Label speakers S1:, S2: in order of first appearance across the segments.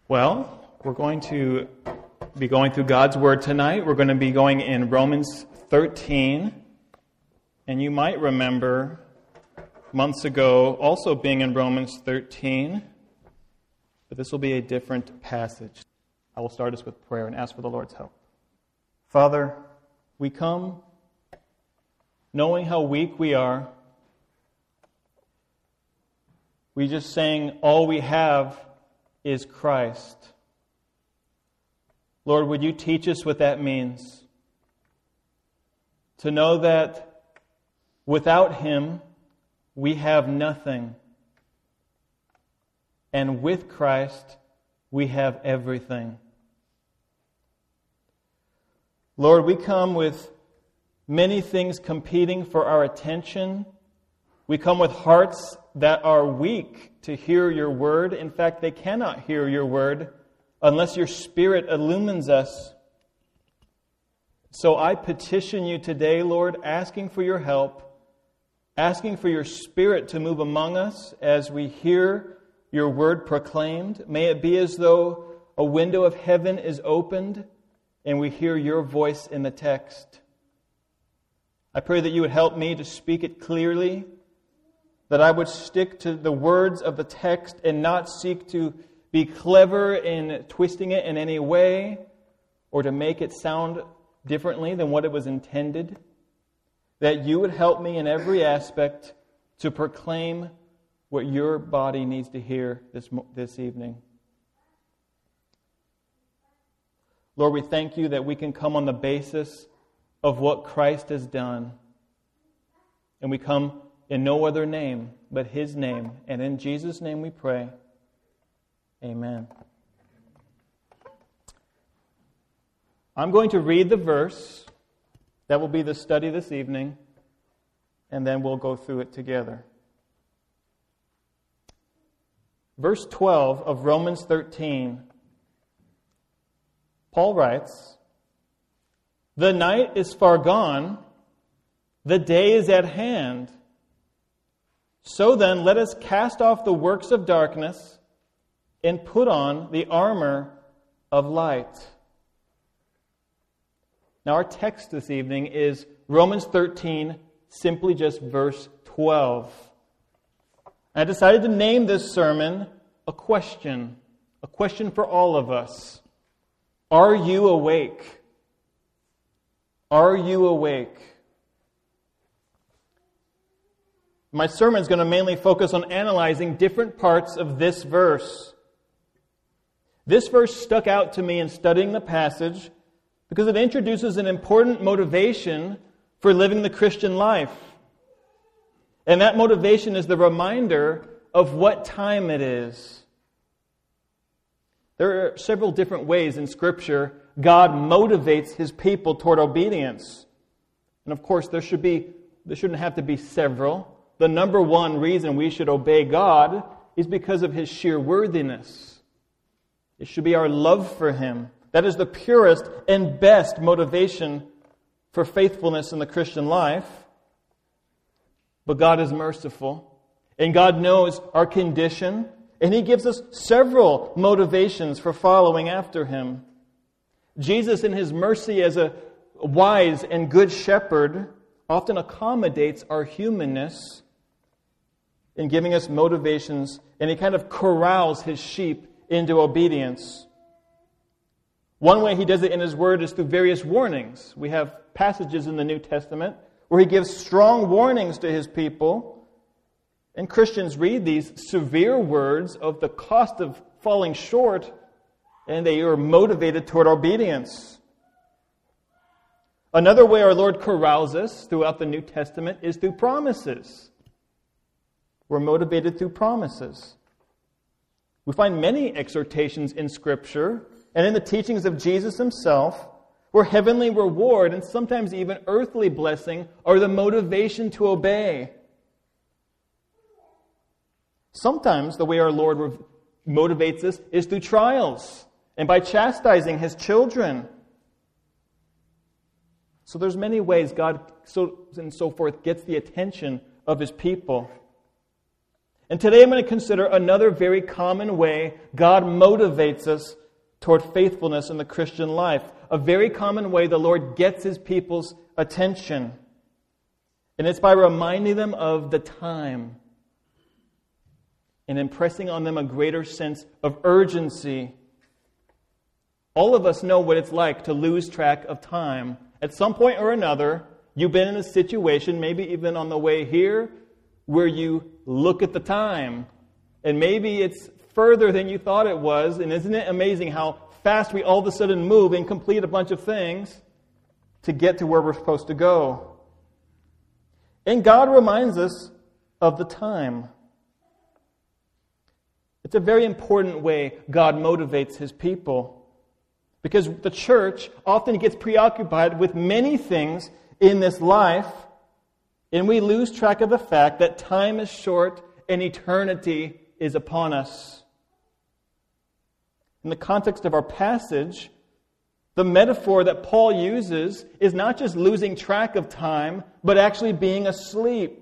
S1: Well, we're going to be going through God's Word tonight. We're going to be going in Romans 13. And you might remember months ago also being in Romans 13. But this will be a different passage. I will start us with prayer and ask for the Lord's help. Father, we come knowing how weak we are. We just saying all we have is Christ. Lord, would you teach us what that means? To know that without Him, we have nothing. And with Christ, we have everything. Lord, we come with many things competing for our attention. We come with hearts that are weak to hear your word. In fact, they cannot hear your word unless your Spirit illumines us. So I petition you today, Lord, asking for your help, asking for your Spirit to move among us as we hear your word proclaimed. May it be as though a window of heaven is opened and we hear your voice in the text. I pray that you would help me to speak it clearly, that I would stick to the words of the text and not seek to be clever in twisting it in any way or to make it sound differently than what it was intended. That you would help me in every aspect to proclaim what your body needs to hear this evening. Lord, we thank you that we can come on the basis of what Christ has done. And we come in no other name but His name. And in Jesus' name we pray. Amen. I'm going to read the verse. That will be the study this evening. And then we'll go through it together. Verse 12 of Romans 13. Paul writes, "The night is far gone, the day is at hand. So then, let us cast off the works of darkness and put on the armor of light." Now, our text this evening is Romans 13, simply just verse 12. I decided to name this sermon a question for all of us. Are you awake? Are you awake? My sermon is going to mainly focus on analyzing different parts of this verse. This verse stuck out to me in studying the passage because it introduces an important motivation for living the Christian life. And that motivation is the reminder of what time it is. There are several different ways in Scripture God motivates His people toward obedience. And of course, there shouldn't have to be several. The number one reason we should obey God is because of His sheer worthiness. It should be our love for Him. That is the purest and best motivation for faithfulness in the Christian life. But God is merciful, and God knows our condition, and He gives us several motivations for following after Him. Jesus, in His mercy as a wise and good shepherd, often accommodates our humanness in giving us motivations, and He kind of corrals His sheep into obedience. One way He does it in His Word is through various warnings. We have passages in the New Testament where He gives strong warnings to His people, and Christians read these severe words of the cost of falling short, and they are motivated toward obedience. Another way our Lord corrals us throughout the New Testament is through promises. We're motivated through promises. We find many exhortations in Scripture and in the teachings of Jesus Himself where heavenly reward and sometimes even earthly blessing are the motivation to obey. Sometimes the way our Lord motivates us is through trials and by chastising His children. So there's many ways God, so forth, gets the attention of His people. And today I'm going to consider another very common way God motivates us toward faithfulness in the Christian life. A very common way the Lord gets His people's attention. And it's by reminding them of the time and impressing on them a greater sense of urgency. All of us know what it's like to lose track of time. At some point or another, you've been in a situation, maybe even on the way here, where you look at the time. And maybe it's further than you thought it was. And isn't it amazing how fast we all of a sudden move and complete a bunch of things to get to where we're supposed to go? And God reminds us of the time. It's a very important way God motivates His people. Because the church often gets preoccupied with many things in this life, and we lose track of the fact that time is short and eternity is upon us. In the context of our passage, the metaphor that Paul uses is not just losing track of time, but actually being asleep.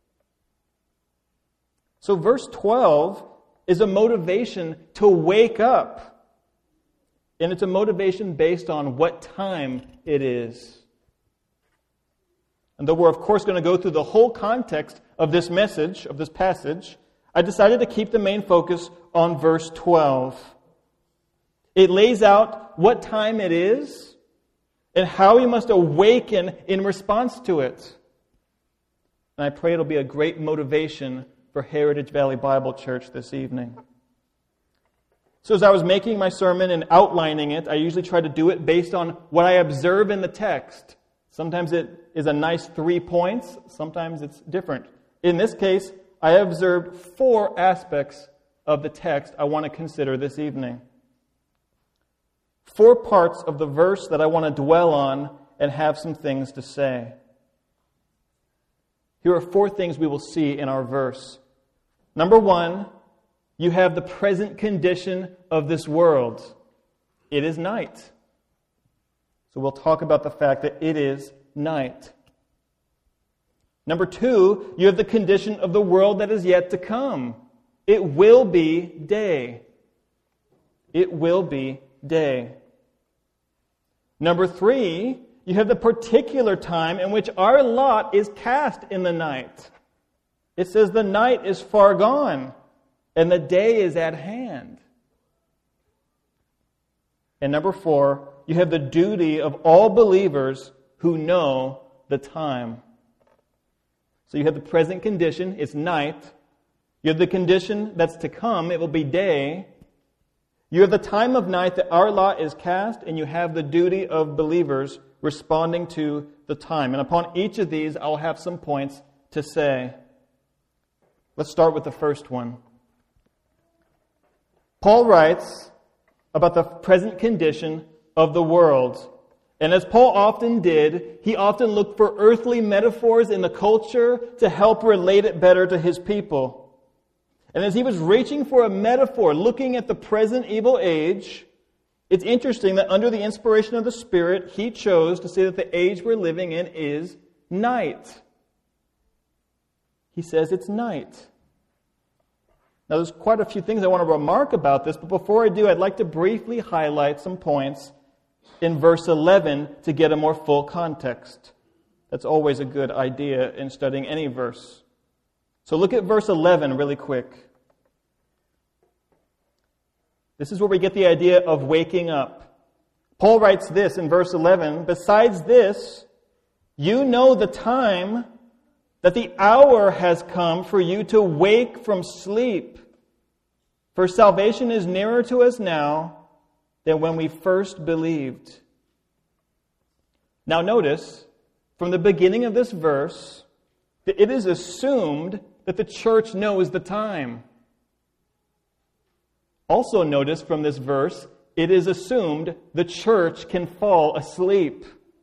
S1: So verse 12 is a motivation to wake up. And it's a motivation based on what time it is. And though we're of course going to go through the whole context of this message, of this passage, I decided to keep the main focus on verse 12. It lays out what time it is and how we must awaken in response to it. And I pray it'll be a great motivation for Heritage Valley Bible Church this evening. So as I was making my sermon and outlining it, I usually try to do it based on what I observe in the text. Sometimes it is a nice 3 points. Sometimes it's different. In this case, I observed 4 aspects of the text I want to consider this evening. 4 parts of the verse that I want to dwell on and have some things to say. Here are 4 things we will see in our verse. Number 1, you have the present condition of this world. It is night. So we'll talk about the fact that it is night. Number 2, you have the condition of the world that is yet to come. It will be day. It will be day. Number 3, you have the particular time in which our lot is cast in the night. It says the night is far gone and the day is at hand. And number 4, you have the duty of all believers who know the time. So you have the present condition, it's night. You have the condition that's to come, it will be day. You have the time of night that our lot is cast, and you have the duty of believers responding to the time. And upon each of these, I'll have some points to say. Let's start with the first one. Paul writes about the present condition of the world. And as Paul often did, he often looked for earthly metaphors in the culture to help relate it better to his people. And as he was reaching for a metaphor, looking at the present evil age, it's interesting that under the inspiration of the Spirit, he chose to say that the age we're living in is night. He says it's night. Now, there's quite a few things I want to remark about this, but before I do, I'd like to briefly highlight some points in verse 11 to get a more full context. That's always a good idea in studying any verse. So look at verse 11 really quick. This is where we get the idea of waking up. Paul writes this in verse 11, "Besides this, you know the time, that the hour has come for you to wake from sleep. For salvation is nearer to us now than when we first believed." Now notice, from the beginning of this verse, that it is assumed that the church knows the time. Also notice from this verse, it is assumed the church can fall asleep.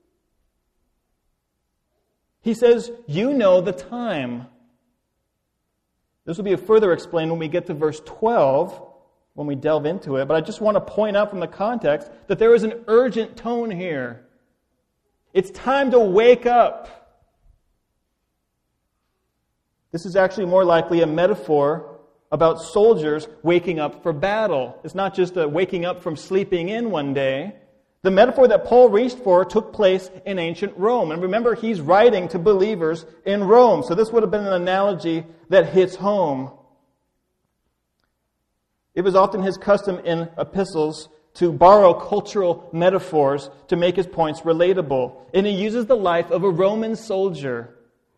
S1: He says, you know the time. This will be further explained when we get to verse 12, when we delve into it. But I just want to point out from the context that there is an urgent tone here. It's time to wake up. This is actually more likely a metaphor about soldiers waking up for battle. It's not just a waking up from sleeping in one day. The metaphor that Paul reached for took place in ancient Rome. And remember, he's writing to believers in Rome. So this would have been an analogy that hits home. It was often his custom in epistles to borrow cultural metaphors to make his points relatable. And he uses the life of a Roman soldier.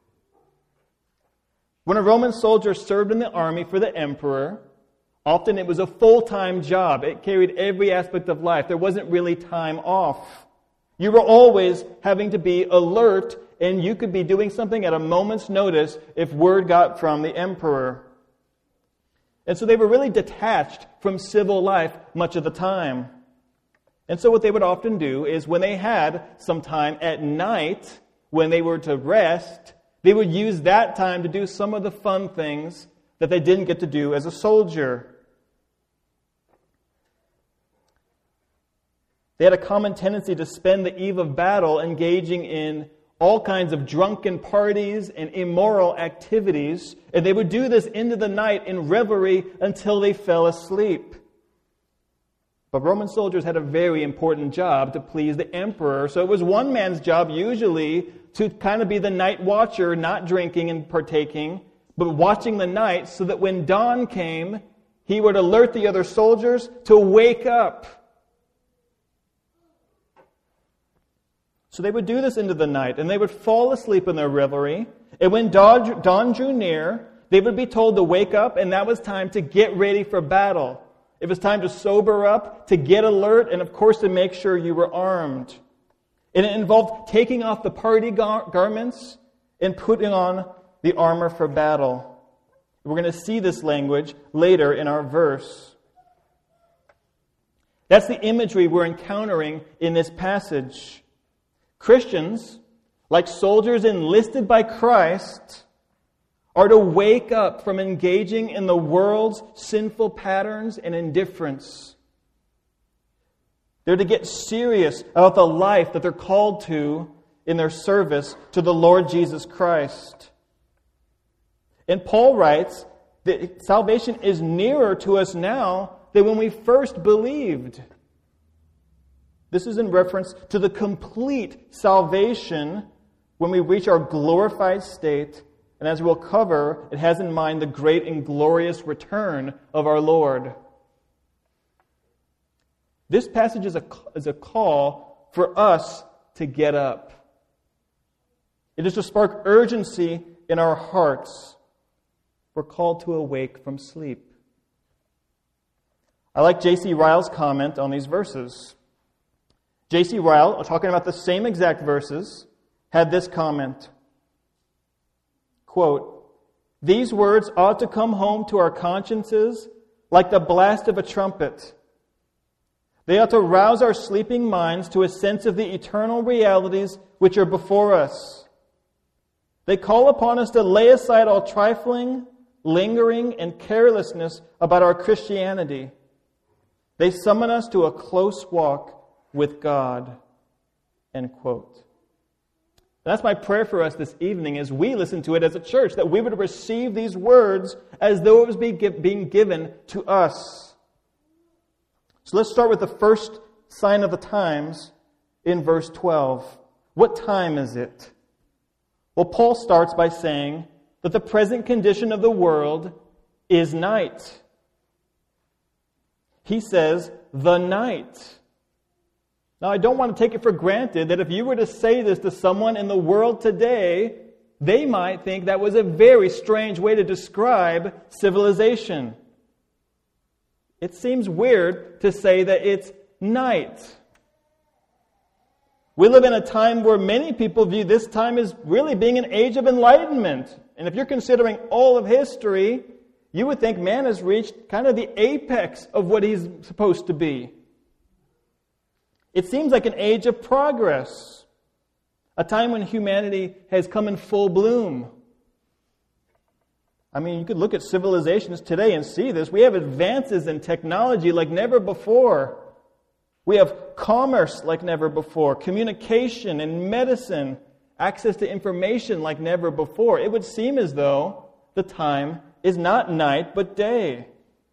S1: When a Roman soldier served in the army for the emperor, often it was a full-time job. It carried every aspect of life. There wasn't really time off. You were always having to be alert, and you could be doing something at a moment's notice if word got from the emperor. And so they were really detached from civil life much of the time. And so what they would often do is when they had some time at night, when they were to rest, they would use that time to do some of the fun things that they didn't get to do as a soldier. They had a common tendency to spend the eve of battle engaging in all kinds of drunken parties and immoral activities, and they would do this into the night in revelry until they fell asleep. But Roman soldiers had a very important job to please the emperor, so it was one man's job usually to kind of be the night watcher, not drinking and partaking, but watching the night so that when dawn came, he would alert the other soldiers to wake up. So they would do this into the night, and they would fall asleep in their revelry. And when dawn drew near, they would be told to wake up, and that was time to get ready for battle. It was time to sober up, to get alert, and of course to make sure you were armed. And it involved taking off the party garments and putting on the armor for battle. We're going to see this language later in our verse. That's the imagery we're encountering in this passage. Christians, like soldiers enlisted by Christ, are to wake up from engaging in the world's sinful patterns and indifference. They're to get serious about the life that they're called to in their service to the Lord Jesus Christ. And Paul writes that salvation is nearer to us now than when we first believed. This is in reference to the complete salvation when we reach our glorified state. And as we'll cover, it has in mind the great and glorious return of our Lord. This passage is a call for us to get up. It is to spark urgency in our hearts. We're called to awake from sleep. I like J.C. Ryle's comment on these verses. J.C. Ryle, talking about the same exact verses, had this comment. Quote, "These words ought to come home to our consciences like the blast of a trumpet. They ought to rouse our sleeping minds to a sense of the eternal realities which are before us. They call upon us to lay aside all trifling, lingering, and carelessness about our Christianity. They summon us to a close walk with God." End quote. That's my prayer for us this evening as we listen to it as a church, that we would receive these words as though it was being given to us. So let's start with the first sign of the times in verse 12. What time is it? Well, Paul starts by saying that the present condition of the world is night. He says, the night. Now, I don't want to take it for granted that if you were to say this to someone in the world today, they might think that was a very strange way to describe civilization. It seems weird to say that it's night. We live in a time where many people view this time as really being an age of enlightenment. And if you're considering all of history, you would think man has reached kind of the apex of what he's supposed to be. It seems like an age of progress, a time when humanity has come in full bloom. I mean, you could look at civilizations today and see this. We have advances in technology like never before. We have commerce like never before, communication and medicine, access to information like never before. It would seem as though the time is not night, but day.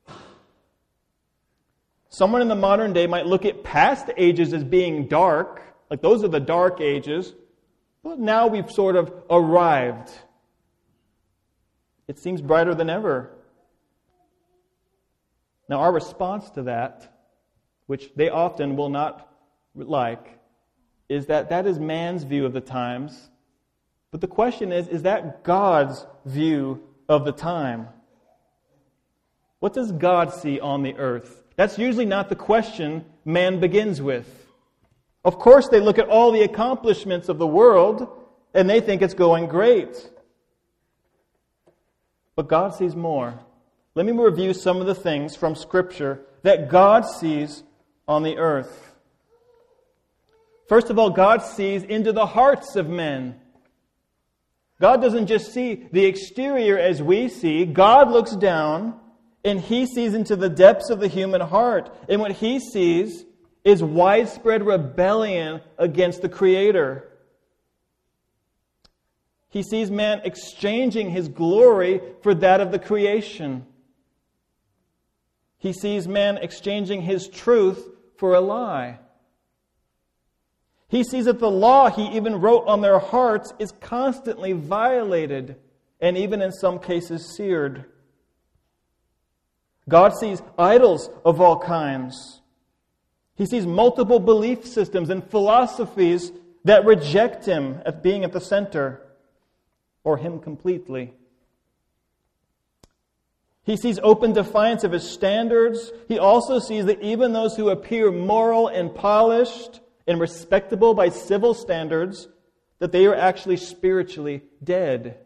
S1: Someone in the modern day might look at past ages as being dark, like those are the dark ages, but now we've sort of arrived. It seems brighter than ever. Now, our response to that, which they often will not like, is that that is man's view of the times. But the question is that God's view of the time? What does God see on the earth? That's usually not the question man begins with. Of course, they look at all the accomplishments of the world, and they think it's going great. But God sees more. Let me review some of the things from Scripture that God sees on the earth. First of all, God sees into the hearts of men. God doesn't just see the exterior as we see. God looks down and He sees into the depths of the human heart. And what He sees is widespread rebellion against the Creator. He sees man exchanging his glory for that of the creation. He sees man exchanging his truth for a lie. He sees that the law He even wrote on their hearts is constantly violated and even in some cases seared. God sees idols of all kinds. He sees multiple belief systems and philosophies that reject Him as being at the center, or Him completely. He sees open defiance of His standards. He also sees that even those who appear moral and polished and respectable by civil standards, that they are actually spiritually dead.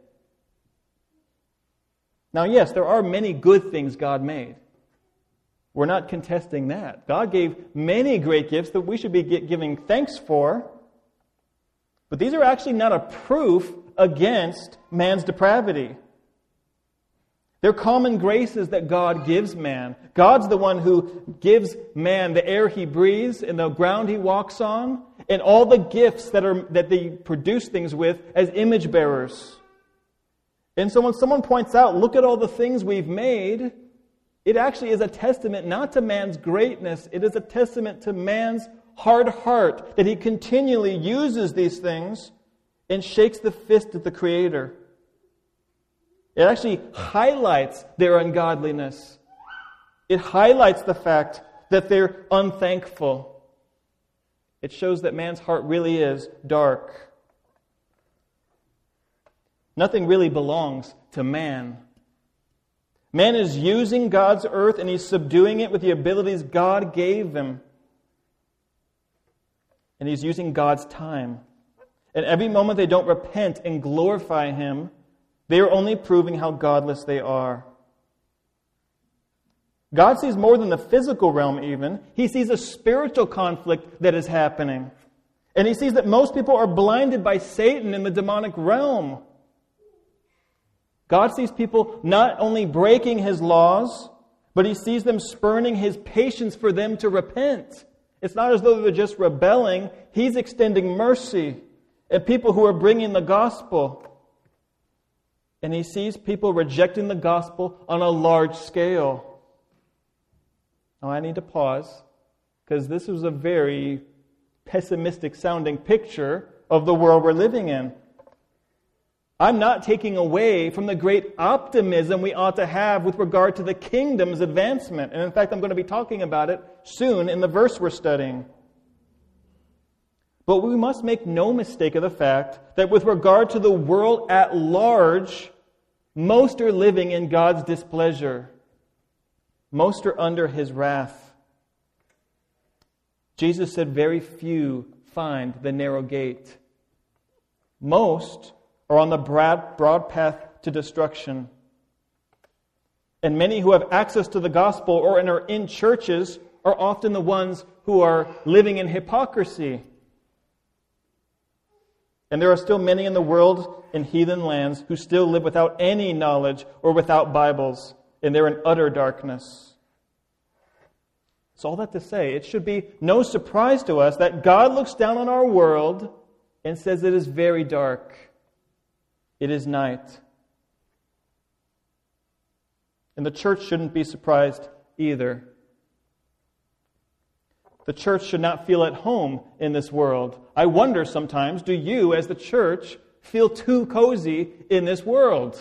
S1: Now, yes, there are many good things God made. We're not contesting that. God gave many great gifts that we should be giving thanks for. But these are actually not a proof against man's depravity. They're common graces that God gives man. God's the one who gives man the air he breathes and the ground he walks on, and all the gifts that they produce things with as image bearers. And so when someone points out, look at all the things we've made, it actually is a testament not to man's greatness, it is a testament to man's hard heart that he continually uses these things and shakes the fist at the Creator. It actually highlights their ungodliness. It highlights the fact that they're unthankful. It shows that man's heart really is dark. Nothing really belongs to man. Man is using God's earth and he's subduing it with the abilities God gave him. And he's using God's time. And every moment they don't repent and glorify Him, they are only proving how godless they are. God sees more than the physical realm even. He sees a spiritual conflict that is happening. And He sees that most people are blinded by Satan in the demonic realm. God sees people not only breaking His laws, but He sees them spurning His patience for them to repent. It's not as though they're just rebelling. He's extending mercy at people who are bringing the gospel. And He sees people rejecting the gospel on a large scale. Now I need to pause, because this is a very pessimistic sounding picture of the world we're living in. I'm not taking away from the great optimism we ought to have with regard to the kingdom's advancement. And in fact, I'm going to be talking about it soon in the verse we're studying. But we must make no mistake of the fact that with regard to the world at large, most are living in God's displeasure. Most are under His wrath. Jesus said very few find the narrow gate. Most are on the broad path to destruction. And many who have access to the gospel or are in churches are often the ones who are living in hypocrisy. And there are still many in the world in heathen lands who still live without any knowledge or without Bibles, and they're in utter darkness. So all that to say, it should be no surprise to us that God looks down on our world and says it is very dark. It is night. And the church shouldn't be surprised either. The church should not feel at home in this world. I wonder sometimes, do you as the church feel too cozy in this world?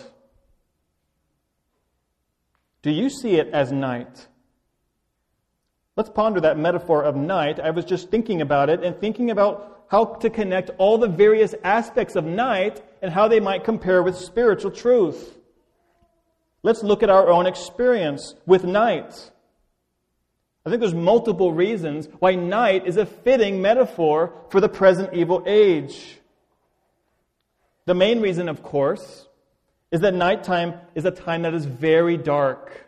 S1: Do you see it as night? Let's ponder that metaphor of night. I was just thinking about it and thinking about how to connect all the various aspects of night and how they might compare with spiritual truth. Let's look at our own experience with night. I think there's multiple reasons why night is a fitting metaphor for the present evil age. The main reason, of course, is that nighttime is a time that is very dark.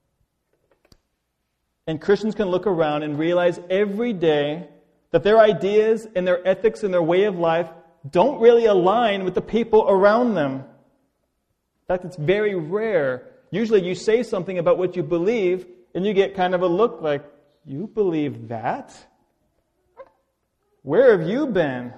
S1: And Christians can look around and realize every day that their ideas and their ethics and their way of life don't really align with the people around them. In fact, it's very rare. Usually you say something about what you believe and you get kind of a look like, you believe that? Where have you been?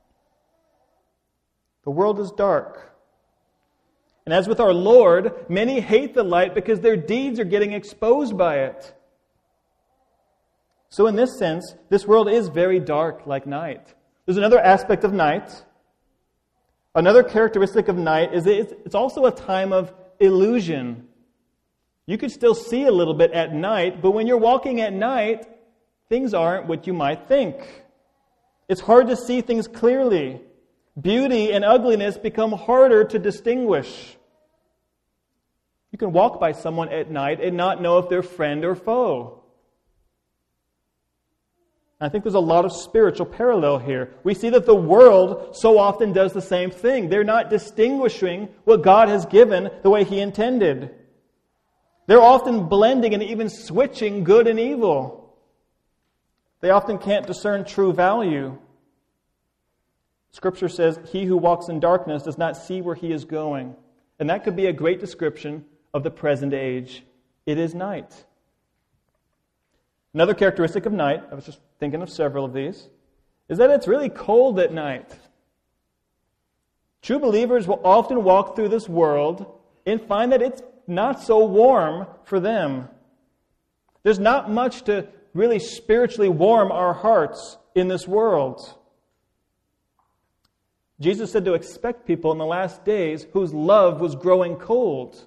S1: The world is dark. And as with our Lord, many hate the light because their deeds are getting exposed by it. So in this sense, this world is very dark like night. There's another aspect of night. Another characteristic of night is it's also a time of illusion. You could still see a little bit at night, but when you're walking at night, things aren't what you might think. It's hard to see things clearly. Beauty and ugliness become harder to distinguish. You can walk by someone at night and not know if they're friend or foe. I think there's a lot of spiritual parallel here. We see that the world so often does the same thing. They're not distinguishing what God has given the way He intended. They're often blending and even switching good and evil. They often can't discern true value. Scripture says, "He who walks in darkness does not see where he is going." And that could be a great description of the present age. It is night. Another characteristic of night, I was just thinking of several of these, is that it's really cold at night. True believers will often walk through this world and find that it's not so warm for them. There's not much to really spiritually warm our hearts in this world. Jesus said to expect people in the last days whose love was growing cold.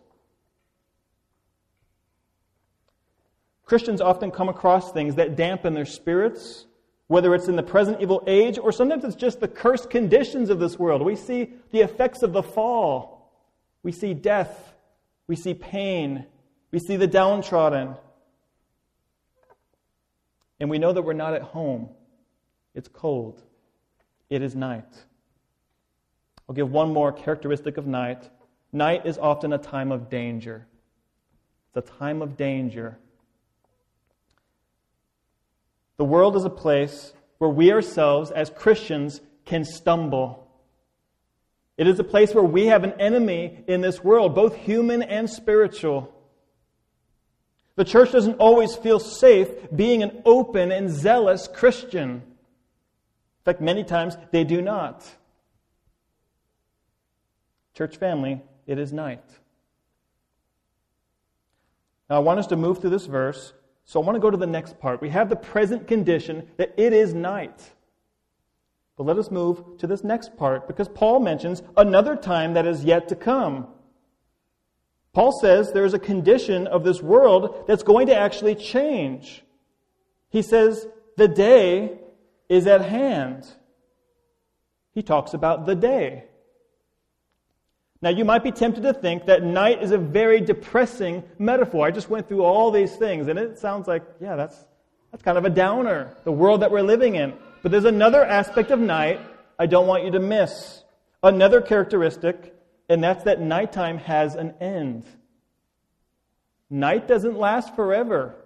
S1: Christians often come across things that dampen their spirits, whether it's in the present evil age or sometimes it's just the cursed conditions of this world. We see the effects of the fall. We see death. We see pain. We see the downtrodden. And we know that we're not at home. It's cold. It is night. I'll give one more characteristic of night. Night is often a time of danger. It's a time of danger. The world is a place where we ourselves, as Christians, can stumble. It is a place where we have an enemy in this world, both human and spiritual. The church doesn't always feel safe being an open and zealous Christian. In fact, many times they do not. Church family, it is night. Now I want us to move through this verse, so I want to go to the next part. We have the present condition that it is night. But let us move to this next part, because Paul mentions another time that is yet to come. Paul says there is a condition of this world that's going to actually change. He says the day is at hand. He talks about the day. Now, you might be tempted to think that night is a very depressing metaphor. I just went through all these things, and it sounds like, yeah, that's kind of a downer, the world that we're living in. But there's another aspect of night I don't want you to miss. Another characteristic, and that's that nighttime has an end. Night doesn't last forever.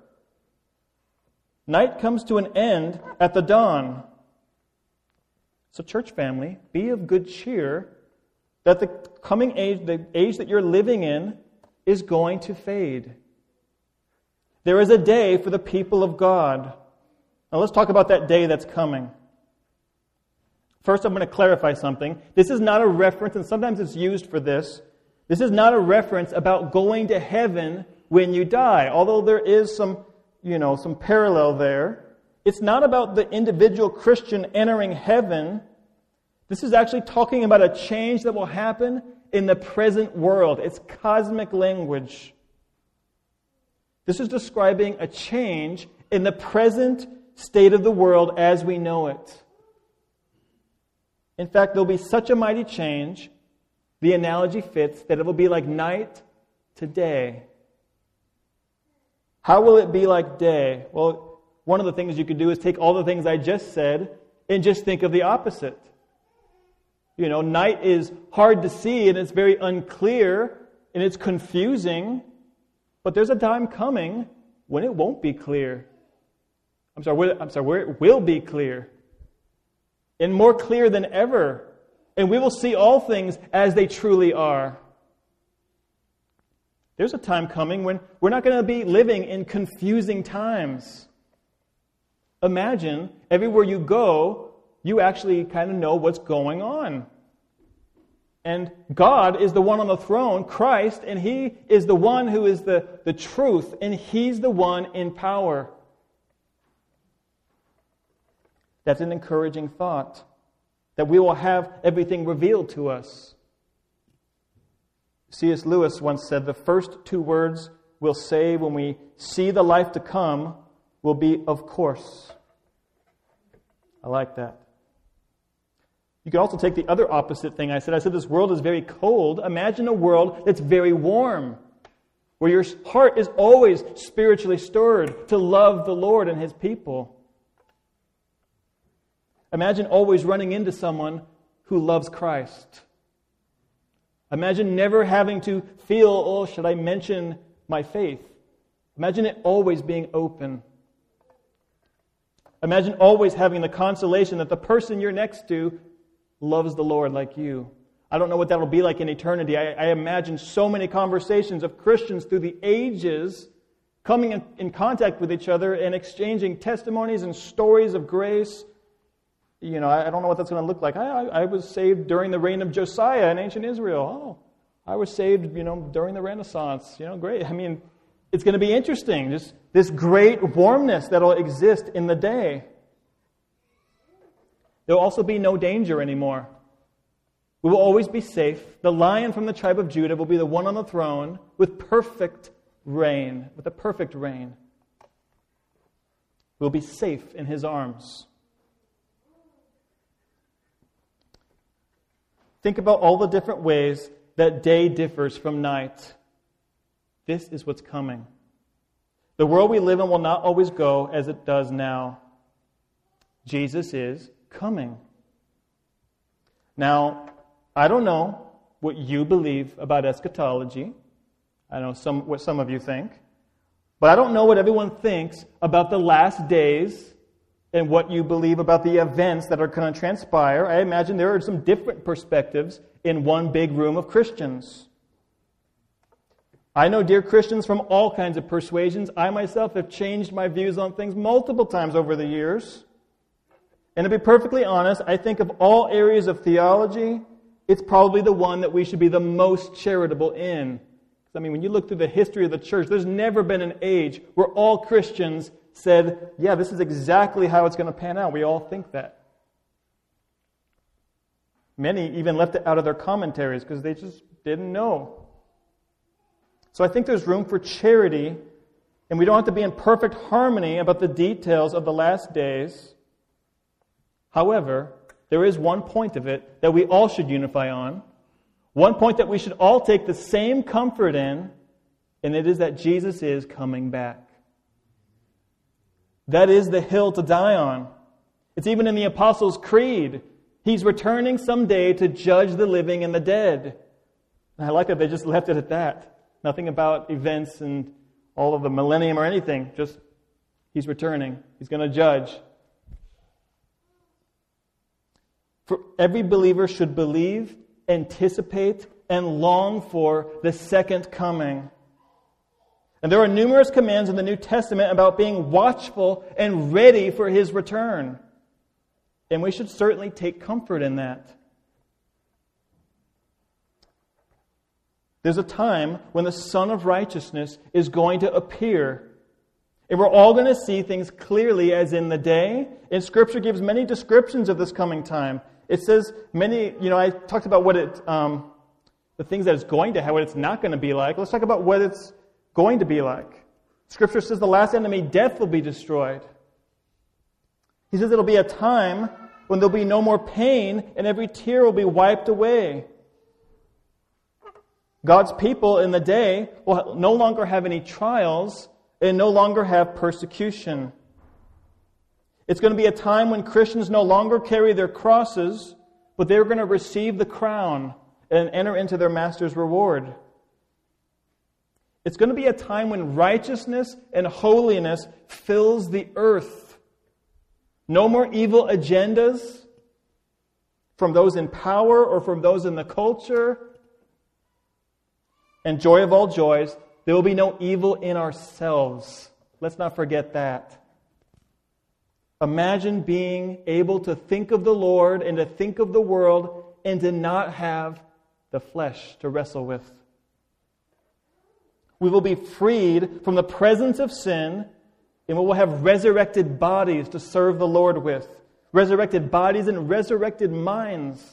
S1: Night comes to an end at the dawn. So, church family, be of good cheer that the coming age, the age that you're living in, is going to fade. There is a day for the people of God. Now let's talk about that day that's coming. First, I'm going to clarify something. This is not a reference, and sometimes it's used for this. This is not a reference about going to heaven when you die. Although there is some parallel there. It's not about the individual Christian entering heaven. This is actually talking about a change that will happen in the present world. It's cosmic language. This is describing a change in the present state of the world as we know it. In fact, there'll be such a mighty change, the analogy fits, that it will be like night to day. How will it be like day? Well, one of the things you could do is take all the things I just said and just think of the opposite. Night is hard to see and it's very unclear and it's confusing, but there's a time coming when it won't be clear. Where it will be clear. And more clear than ever. And we will see all things as they truly are. There's a time coming when we're not going to be living in confusing times. Imagine everywhere you go, you actually kind of know what's going on. And God is the one on the throne, Christ, and He is the one who is the truth, and He's the one in power. That's an encouraging thought, that we will have everything revealed to us. C.S. Lewis once said, the first two words we'll say when we see the life to come will be, of course. I like that. You could also take the other opposite thing I said. I said this world is very cold. Imagine a world that's very warm, where your heart is always spiritually stirred to love the Lord and His people. Imagine always running into someone who loves Christ. Imagine never having to feel, should I mention my faith? Imagine it always being open. Imagine always having the consolation that the person you're next to loves the Lord like you. I don't know what that will be like in eternity. I imagine so many conversations of Christians through the ages coming in contact with each other and exchanging testimonies and stories of grace. I don't know what that's going to look like. I was saved during the reign of Josiah in ancient Israel. I was saved, during the Renaissance. Great. It's going to be interesting. Just this great warmness that will exist in the day. There will also be no danger anymore. We will always be safe. The Lion from the tribe of Judah will be the one on the throne with perfect reign, with a perfect reign. We'll be safe in His arms. Think about all the different ways that day differs from night. This is what's coming. The world we live in will not always go as it does now. Jesus is coming. Now, I don't know what you believe about eschatology. I know what some of you think. But I don't know what everyone thinks about the last days and what you believe about the events that are going to transpire. I imagine there are some different perspectives in one big room of Christians. I know dear Christians from all kinds of persuasions. I myself have changed my views on things multiple times over the years. And to be perfectly honest, I think of all areas of theology, it's probably the one that we should be the most charitable in. When you look through the history of the church, there's never been an age where all Christians said, yeah, this is exactly how it's going to pan out. We all think that. Many even left it out of their commentaries because they just didn't know. So I think there's room for charity, and we don't have to be in perfect harmony about the details of the last days. However, there is one point of it that we all should unify on. One point that we should all take the same comfort in, and it is that Jesus is coming back. That is the hill to die on. It's even in the Apostles' Creed. He's returning someday to judge the living and the dead. And I like that they just left it at that. Nothing about events and all of the millennium or anything. Just, He's returning. He's going to judge. For every believer should believe, anticipate, and long for the second coming. And there are numerous commands in the New Testament about being watchful and ready for His return. And we should certainly take comfort in that. There's a time when the Son of Righteousness is going to appear. And we're all going to see things clearly as in the day. And Scripture gives many descriptions of this coming time. It says many, I talked about what the things that it's going to have, what it's not going to be like. Let's talk about what it's going to be like. Scripture says the last enemy, death, will be destroyed. He says it'll be a time when there'll be no more pain and every tear will be wiped away. God's people in the day will no longer have any trials and no longer have persecution. It's going to be a time when Christians no longer carry their crosses, but they're going to receive the crown and enter into their master's reward. It's going to be a time when righteousness and holiness fills the earth. No more evil agendas from those in power or from those in the culture. And joy of all joys, there will be no evil in ourselves. Let's not forget that. Imagine being able to think of the Lord and to think of the world and to not have the flesh to wrestle with. We will be freed from the presence of sin, and we will have resurrected bodies to serve the Lord with. Resurrected bodies and resurrected minds.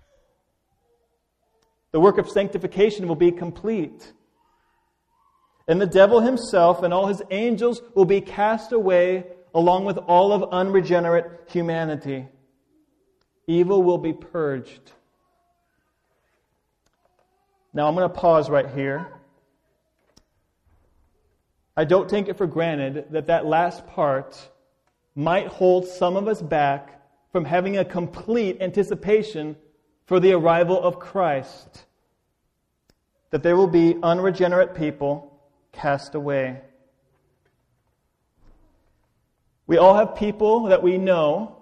S1: The work of sanctification will be complete. And the devil himself and all his angels will be cast away along with all of unregenerate humanity. Evil will be purged. Now I'm going to pause right here. I don't take it for granted that last part might hold some of us back from having a complete anticipation for the arrival of Christ. That there will be unregenerate people cast away. We all have people that we know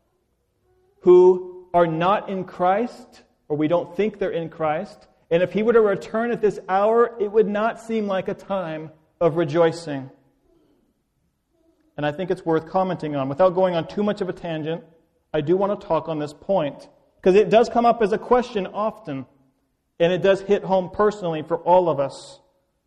S1: who are not in Christ, or we don't think they're in Christ. And if He were to return at this hour, it would not seem like a time of rejoicing. And I think it's worth commenting on. Without going on too much of a tangent, I do want to talk on this point. Because it does come up as a question often. And it does hit home personally for all of us.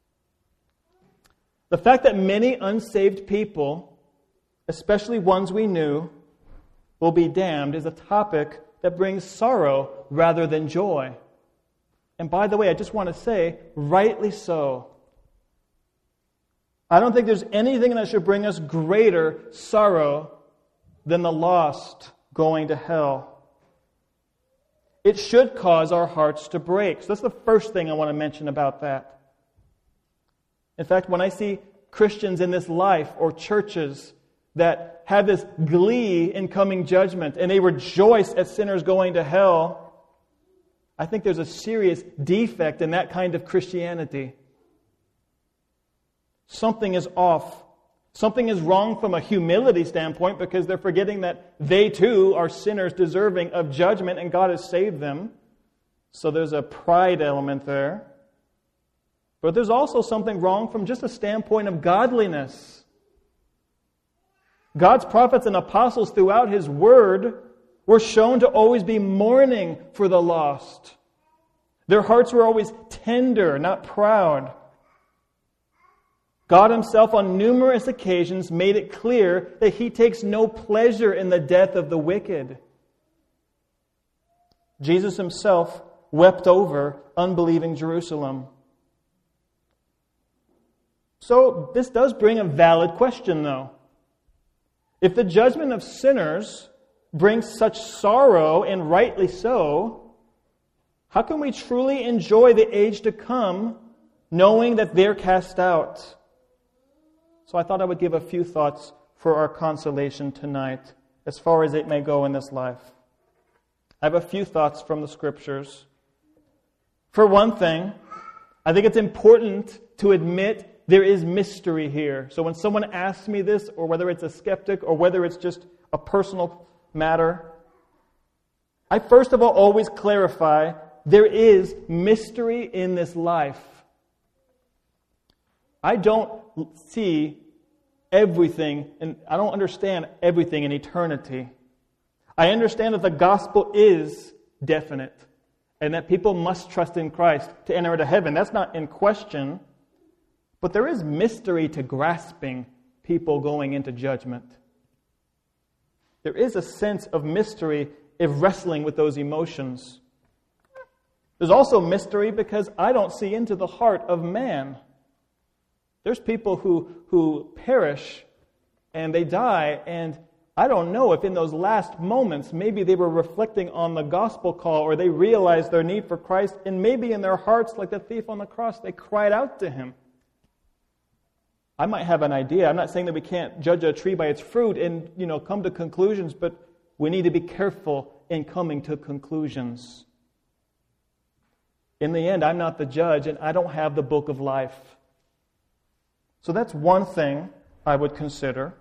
S1: The fact that many unsaved people, especially ones we knew, will be damned is a topic that brings sorrow rather than joy. And by the way, I just want to say, rightly so. I don't think there's anything that should bring us greater sorrow than the lost going to hell. It should cause our hearts to break. So that's the first thing I want to mention about that. In fact, when I see Christians in this life or churches that have this glee in coming judgment and they rejoice at sinners going to hell, I think there's a serious defect in that kind of Christianity. Something is off. Something is wrong from a humility standpoint because they're forgetting that they too are sinners deserving of judgment and God has saved them. So there's a pride element there. But there's also something wrong from just a standpoint of godliness. God's prophets and apostles throughout His Word were shown to always be mourning for the lost. Their hearts were always tender, not proud. God Himself on numerous occasions made it clear that He takes no pleasure in the death of the wicked. Jesus Himself wept over unbelieving Jerusalem. So this does bring a valid question, though. If the judgment of sinners brings such sorrow, and rightly so, how can we truly enjoy the age to come knowing that they're cast out? So I thought I would give a few thoughts for our consolation tonight, as far as it may go in this life. I have a few thoughts from the Scriptures. For one thing, I think it's important to admit there is mystery here. So when someone asks me this, or whether it's a skeptic, or whether it's just a personal matter, I first of all always clarify there is mystery in this life. I don't see everything, and I don't understand everything in eternity. I understand that the gospel is definite. and that people must trust in Christ to enter into heaven. That's not in question. But there is mystery to grasping people going into judgment. There is a sense of mystery of wrestling with those emotions. There's also mystery because I don't see into the heart of man. There's people who perish and they die, and I don't know if in those last moments maybe they were reflecting on the gospel call or they realized their need for Christ, and maybe in their hearts, like the thief on the cross, they cried out to Him. I might have an idea. I'm not saying that we can't judge a tree by its fruit and, come to conclusions, but we need to be careful in coming to conclusions. In the end, I'm not the judge, and I don't have the book of life. So that's one thing I would consider.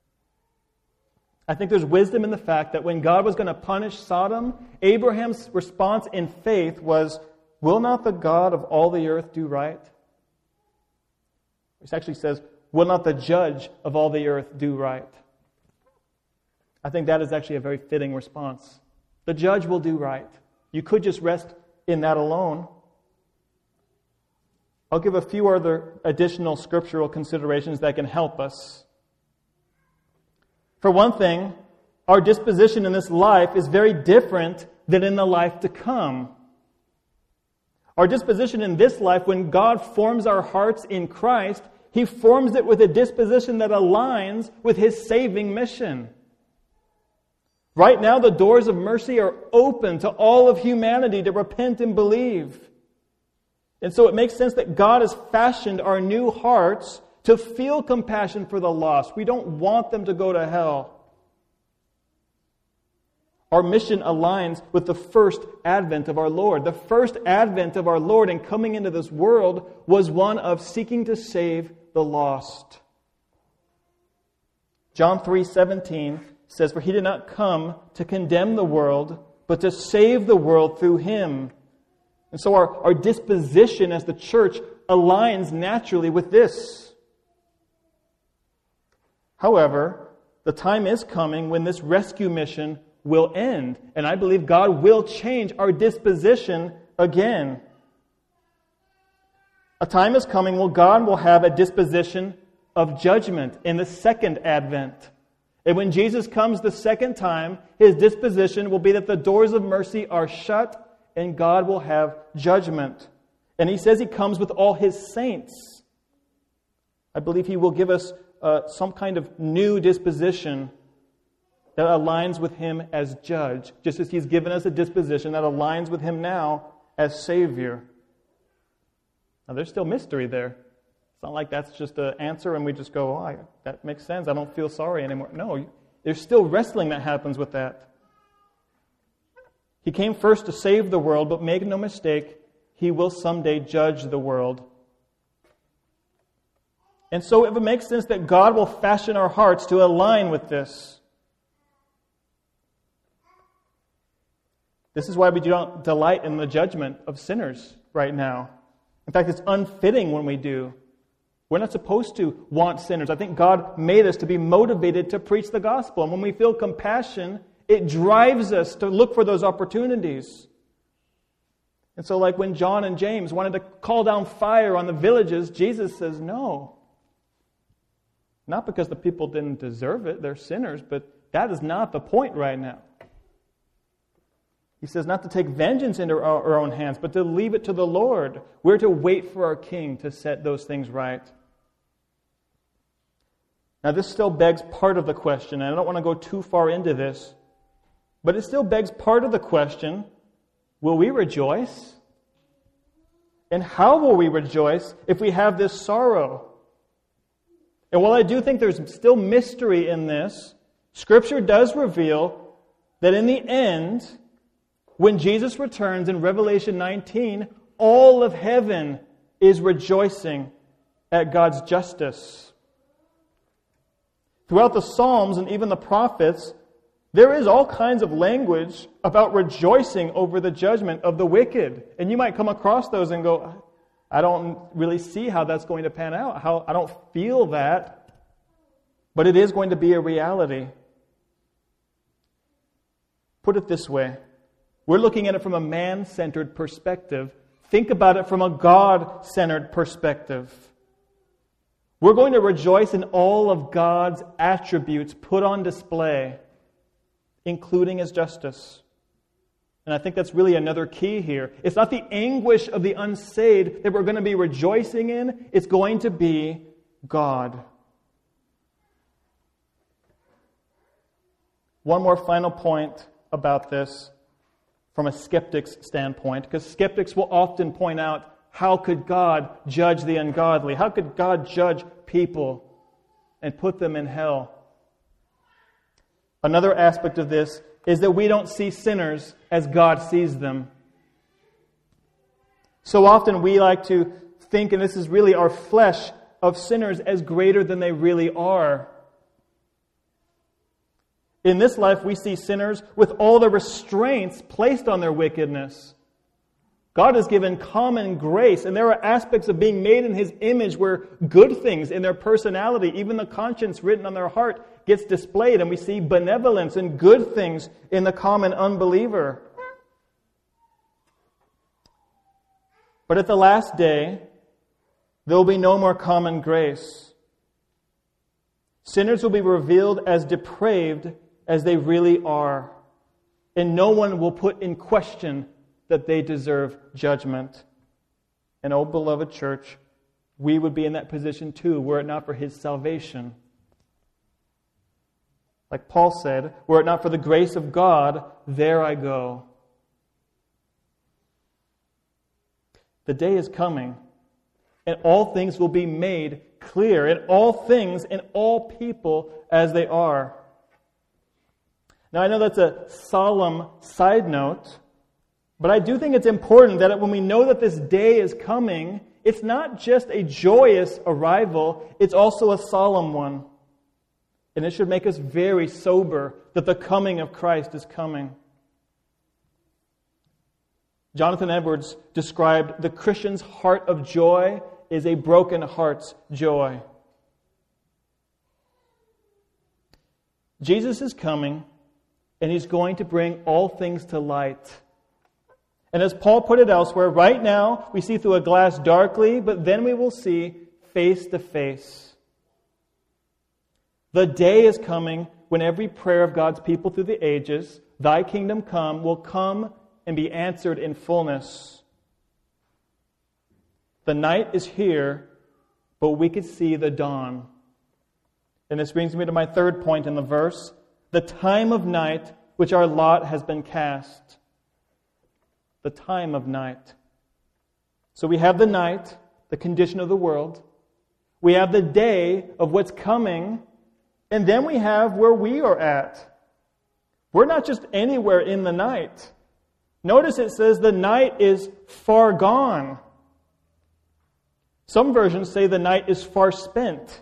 S1: I think there's wisdom in the fact that when God was going to punish Sodom, Abraham's response in faith was, "Will not the God of all the earth do right?" It actually says, "Will not the judge of all the earth do right?" I think that is actually a very fitting response. The judge will do right. You could just rest in that alone. I'll give a few other additional scriptural considerations that can help us. For one thing, our disposition in this life is very different than in the life to come. Our disposition in this life, when God forms our hearts in Christ, He forms it with a disposition that aligns with His saving mission. Right now, the doors of mercy are open to all of humanity to repent and believe. And so it makes sense that God has fashioned our new hearts to feel compassion for the lost. We don't want them to go to hell. Our mission aligns with the first advent of our Lord. The first advent of our Lord in coming into this world was one of seeking to save the lost. John 3:17 says, "For He did not come to condemn the world, but to save the world through Him." And so our disposition as the church aligns naturally with this. However, the time is coming when this rescue mission will end. And I believe God will change our disposition again. A time is coming when God will have a disposition of judgment in the second advent. And when Jesus comes the second time, His disposition will be that the doors of mercy are shut and God will have judgment. And He says He comes with all His saints. I believe He will give us some kind of new disposition that aligns with Him as judge, just as He's given us a disposition that aligns with Him now as Savior. Now, there's still mystery there. It's not like that's just an answer and we just go, "Oh, that makes sense. I don't feel sorry anymore." No, there's still wrestling that happens with that. He came first to save the world, but make no mistake, He will someday judge the world. And so it makes sense that God will fashion our hearts to align with this. This is why we do not delight in the judgment of sinners right now. In fact, it's unfitting when we do. We're not supposed to want sinners. I think God made us to be motivated to preach the gospel. And when we feel compassion, it drives us to look for those opportunities. And so like when John and James wanted to call down fire on the villages, Jesus says no. Not because the people didn't deserve it, they're sinners, but that is not the point right now. He says not to take vengeance into our own hands, but to leave it to the Lord. We're to wait for our King to set those things right. Now this still begs part of the question, and I don't want to go too far into this, but it still begs part of the question, will we rejoice? And how will we rejoice if we have this sorrow? And while I do think there's still mystery in this, Scripture does reveal that in the end, when Jesus returns in Revelation 19, all of heaven is rejoicing at God's justice. Throughout the Psalms and even the prophets, there is all kinds of language about rejoicing over the judgment of the wicked. And you might come across those and go, I don't really see how that's going to pan out. I don't feel that. But it is going to be a reality. Put it this way. We're looking at it from a man-centered perspective. Think about it from a God-centered perspective. We're going to rejoice in all of God's attributes put on display, including His justice. And I think that's really another key here. It's not the anguish of the unsaved that we're going to be rejoicing in. It's going to be God. One more final point about this from a skeptic's standpoint, because skeptics will often point out, how could God judge the ungodly? How could God judge people and put them in hell? Another aspect of this is that we don't see sinners as God sees them. So often we like to think, and this is really our flesh, of sinners as greater than they really are. In this life, we see sinners with all the restraints placed on their wickedness. God has given common grace, and there are aspects of being made in His image where good things in their personality, even the conscience written on their heart, gets displayed, and we see benevolence and good things in the common unbeliever. But at the last day, there will be no more common grace. Sinners will be revealed as depraved as they really are, and no one will put in question that they deserve judgment. And oh, beloved church, we would be in that position too, were it not for His salvation. Like Paul said, were it not for the grace of God, there I go. The day is coming, and all things will be made clear, and all things and all people as they are. Now, I know that's a solemn side note, but I do think it's important that when we know that this day is coming, it's not just a joyous arrival, it's also a solemn one. And it should make us very sober that the coming of Christ is coming. Jonathan Edwards described the Christian's heart of joy is a broken heart's joy. Jesus is coming, and He's going to bring all things to light. And as Paul put it elsewhere, right now we see through a glass darkly, but then we will see face to face. The day is coming when every prayer of God's people through the ages, Thy kingdom come, will come and be answered in fullness. The night is here, but we could see the dawn. And this brings me to my third point in the verse, the time of night which our lot has been cast. The time of night. So we have the night, the condition of the world. We have the day of what's coming. And then we have where we are at. We're not just anywhere in the night. Notice it says the night is far gone. Some versions say the night is far spent.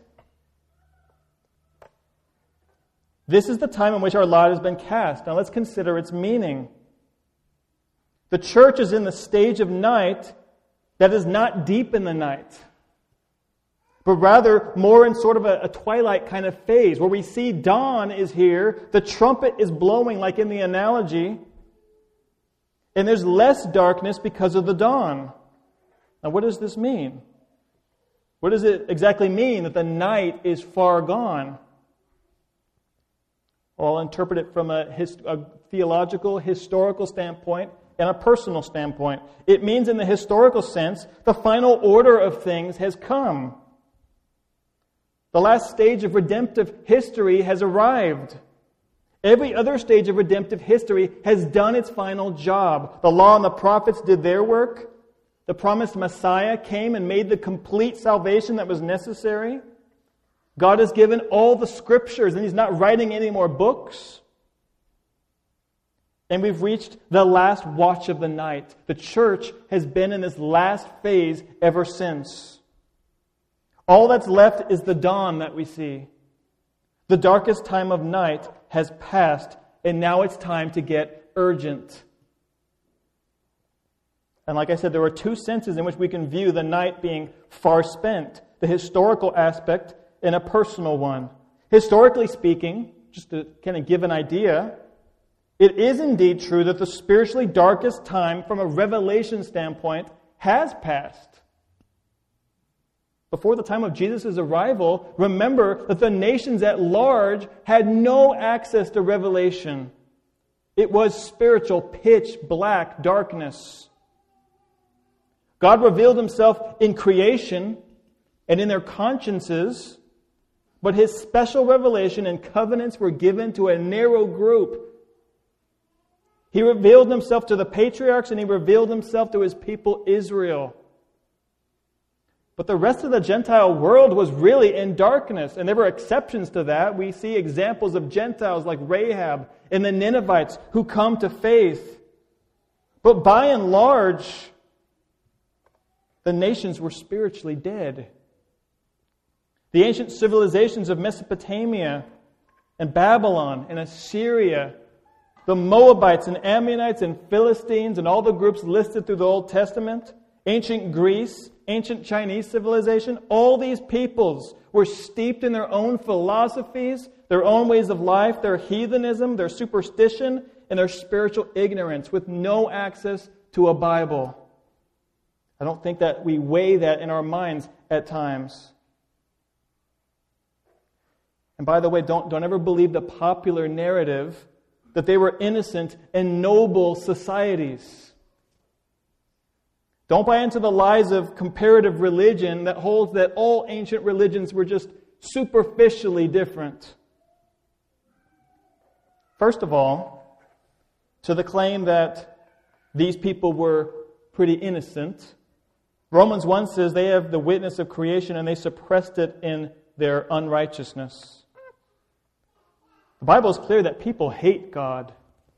S1: This is the time in which our lot has been cast. Now let's consider its meaning. The church is in the stage of night that is not deep in the night, but rather more in sort of a twilight kind of phase, where we see dawn is here, the trumpet is blowing like in the analogy, and there's less darkness because of the dawn. Now what does this mean? What does it exactly mean that the night is far gone? Well, I'll interpret it from a theological, historical standpoint and a personal standpoint. It means in the historical sense, the final order of things has come. The last stage of redemptive history has arrived. Every other stage of redemptive history has done its final job. The law and the prophets did their work. The promised Messiah came and made the complete salvation that was necessary. God has given all the scriptures, and He's not writing any more books. And we've reached the last watch of the night. The church has been in this last phase ever since. All that's left is the dawn that we see. The darkest time of night has passed, and now it's time to get urgent. And like I said, there are two senses in which we can view the night being far spent. The historical aspect and a personal one. Historically speaking, just to kind of give an idea, It is indeed true that the spiritually darkest time from a revelation standpoint has passed. Before the time of Jesus' arrival, remember that the nations at large had no access to revelation. It was spiritual, pitch black darkness. God revealed Himself in creation and in their consciences, but His special revelation and covenants were given to a narrow group. He revealed Himself to the patriarchs and He revealed Himself to His people Israel. But the rest of the Gentile world was really in darkness, and there were exceptions to that. We see examples of Gentiles like Rahab and the Ninevites who come to faith. But by and large, the nations were spiritually dead. The ancient civilizations of Mesopotamia and Babylon and Assyria, the Moabites and Ammonites and Philistines and all the groups listed through the Old Testament, ancient Greece, ancient Chinese civilization, all these peoples were steeped in their own philosophies, their own ways of life, their heathenism, their superstition, and their spiritual ignorance with no access to a Bible. I don't think that we weigh that in our minds at times. And by the way, don't ever believe the popular narrative that they were innocent and noble societies. Don't buy into the lies of comparative religion that holds that all ancient religions were just superficially different. First of all, to the claim that these people were pretty innocent, Romans 1 says they have the witness of creation and they suppressed it in their unrighteousness. The Bible is clear that people hate God.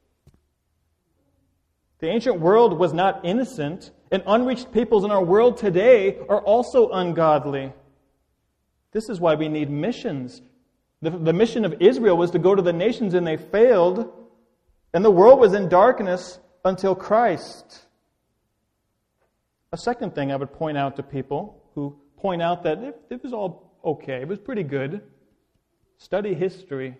S1: The ancient world was not innocent, and unreached peoples in our world today are also ungodly. This is why we need missions. The mission of Israel was to go to the nations, and they failed, and the world was in darkness until Christ. A second thing I would point out to people who point out that it was all okay, it was pretty good. Study history.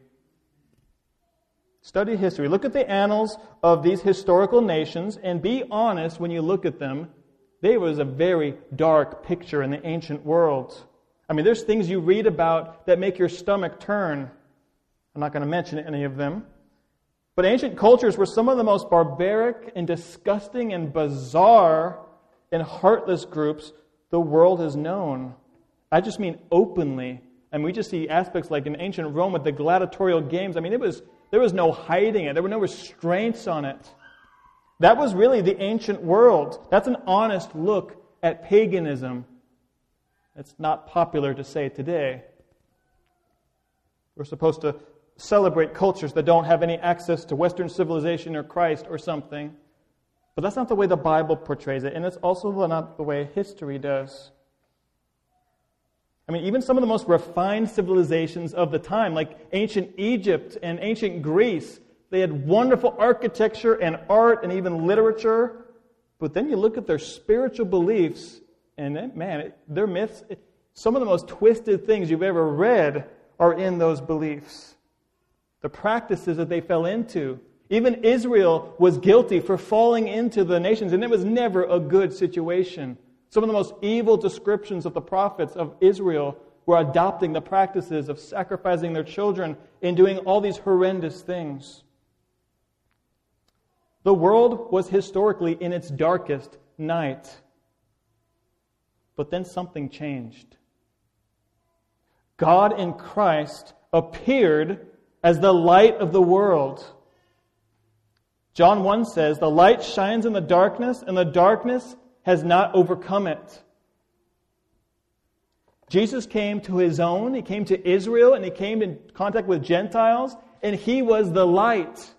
S1: Study history. Look at the annals of these historical nations and be honest when you look at them. There was a very dark picture in the ancient world. I mean, there's things you read about that make your stomach turn. I'm not going to mention any of them. But ancient cultures were some of the most barbaric and disgusting and bizarre and heartless groups the world has known. I just mean openly. And we just see aspects like in ancient Rome with the gladiatorial games. I mean, there was no hiding it. There were no restraints on it. That was really the ancient world. That's an honest look at paganism. It's not popular to say today. We're supposed to celebrate cultures that don't have any access to Western civilization or Christ or something. But that's not the way the Bible portrays it, and it's also not the way history does. I mean, even some of the most refined civilizations of the time, like ancient Egypt and ancient Greece, they had wonderful architecture and art and even literature. But then you look at their spiritual beliefs, and man, their myths, some of the most twisted things you've ever read are in those beliefs. The practices that they fell into. Even Israel was guilty for falling into the nations, and it was never a good situation. Some of the most evil descriptions of the prophets of Israel were adopting the practices of sacrificing their children and doing all these horrendous things. The world was historically in its darkest night. But then something changed. God in Christ appeared as the light of the world. John 1 says, "The light shines in the darkness, and the darkness has not overcome it." Jesus came to His own. He came to Israel, and He came in contact with Gentiles, and He was the light.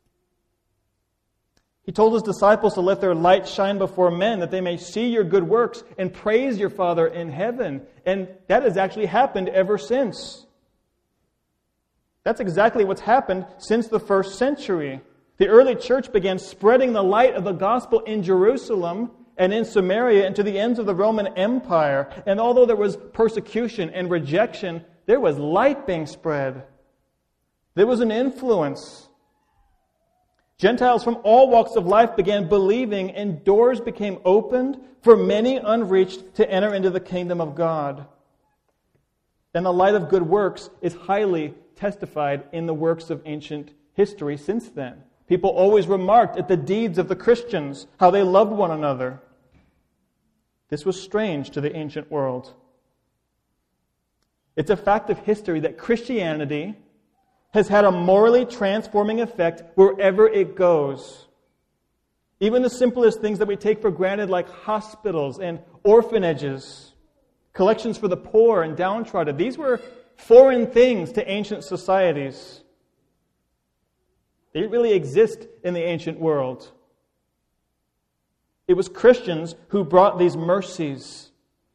S1: He told His disciples to let their light shine before men, that they may see your good works and praise your Father in heaven. And that has actually happened ever since. That's exactly what's happened since the first century. The early church began spreading the light of the gospel in Jerusalem and in Samaria and to the ends of the Roman Empire. And although there was persecution and rejection, there was light being spread. There was an influence. Gentiles from all walks of life began believing, and doors became opened for many unreached to enter into the kingdom of God. And the light of good works is highly testified in the works of ancient history since then. People always remarked at the deeds of the Christians, how they loved one another. This was strange to the ancient world. It's a fact of history that Christianity has had a morally transforming effect wherever it goes. Even the simplest things that we take for granted, like hospitals and orphanages, collections for the poor and downtrodden, these were foreign things to ancient societies. They didn't really exist in the ancient world. It was Christians who brought these mercies.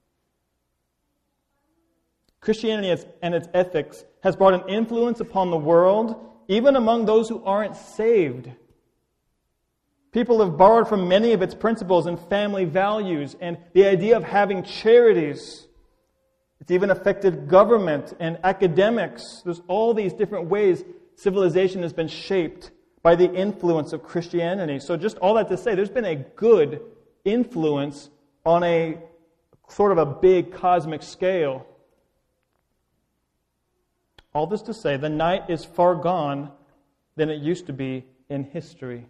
S1: Christianity and its ethics has brought an influence upon the world, even among those who aren't saved. People have borrowed from many of its principles and family values and the idea of having charities. It's even affected government and academics. There's all these different ways civilization has been shaped by the influence of Christianity. So just all that to say, there's been a good influence on a sort of a big cosmic scale. All this to say, the night is far gone than it used to be in history.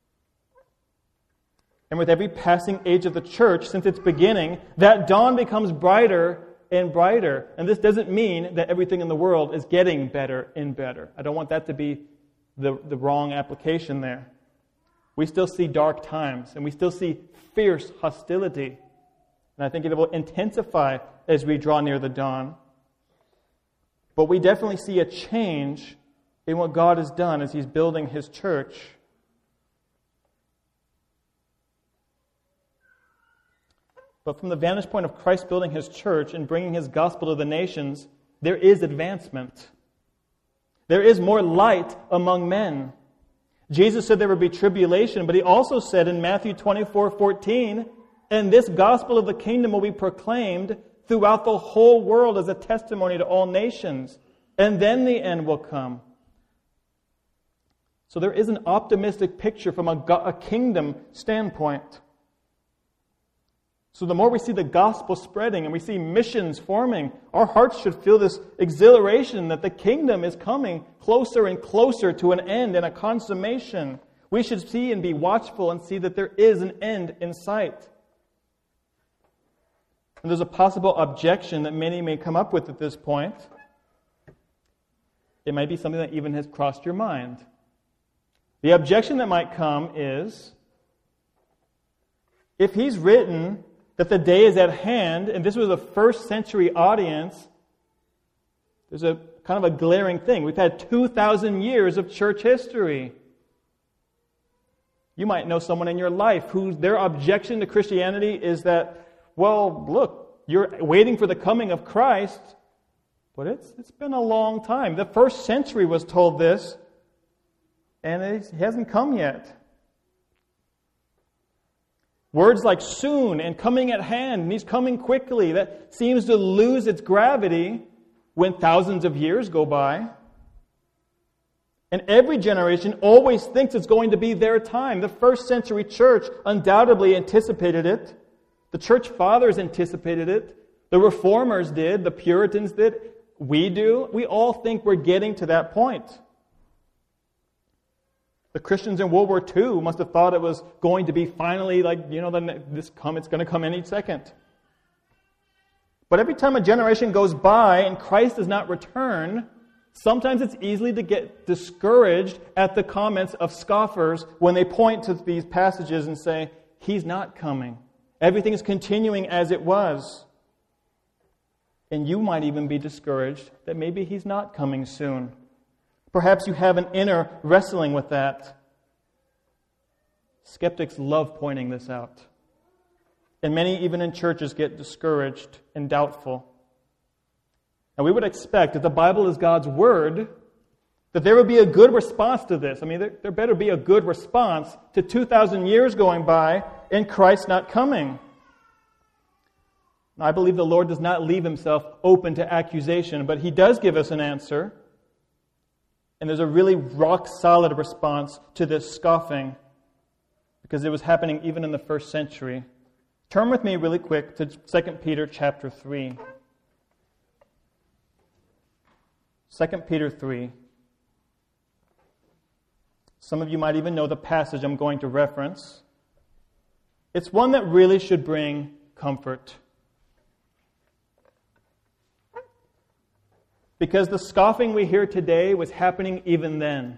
S1: And with every passing age of the church since its beginning, that dawn becomes brighter and brighter. And this doesn't mean that everything in the world is getting better and better. I don't want that to be the wrong application there. We still see dark times, and we still see fierce hostility. And I think it will intensify as we draw near the dawn. But we definitely see a change in what God has done as He's building His church. But from the vantage point of Christ building His church and bringing His gospel to the nations, there is advancement. There is more light among men. Jesus said there would be tribulation, but He also said in Matthew 24:14, "And this gospel of the kingdom will be proclaimed throughout the whole world as a testimony to all nations, and then the end will come." So there is an optimistic picture from a kingdom standpoint. So the more we see the gospel spreading and we see missions forming, our hearts should feel this exhilaration that the kingdom is coming closer and closer to an end and a consummation. We should see and be watchful and see that there is an end in sight. And there's a possible objection that many may come up with at this point. It might be something that even has crossed your mind. The objection that might come is, if He's written that the day is at hand, and this was a first century audience, there's a kind of a glaring thing. We've had 2,000 years of church history. You might know someone in your life who their objection to Christianity is that, well, look, you're waiting for the coming of Christ, but it's been a long time. The first century was told this, and it hasn't come yet. Words like soon and coming at hand, and He's coming quickly, that seems to lose its gravity when thousands of years go by. And every generation always thinks it's going to be their time. The first century church undoubtedly anticipated it. The church fathers anticipated it. The reformers did. The Puritans did. We do. We all think we're getting to that point. The Christians in World War II must have thought it was going to be finally it's going to come any second. But every time a generation goes by and Christ does not return, sometimes it's easy to get discouraged at the comments of scoffers when they point to these passages and say, He's not coming. Everything is continuing as it was. And you might even be discouraged that maybe He's not coming soon. Perhaps you have an inner wrestling with that. Skeptics love pointing this out. And many, even in churches, get discouraged and doubtful. And we would expect, if the Bible is God's Word, that there would be a good response to this. I mean, there better be a good response to 2,000 years going by and Christ not coming. I believe the Lord does not leave Himself open to accusation, but He does give us an answer. And there's a really rock-solid response to this scoffing, because it was happening even in the first century. Turn with me really quick to 2 Peter chapter 3. 2 Peter 3. Some of you might even know the passage I'm going to reference. It's one that really should bring comfort. Because the scoffing we hear today was happening even then.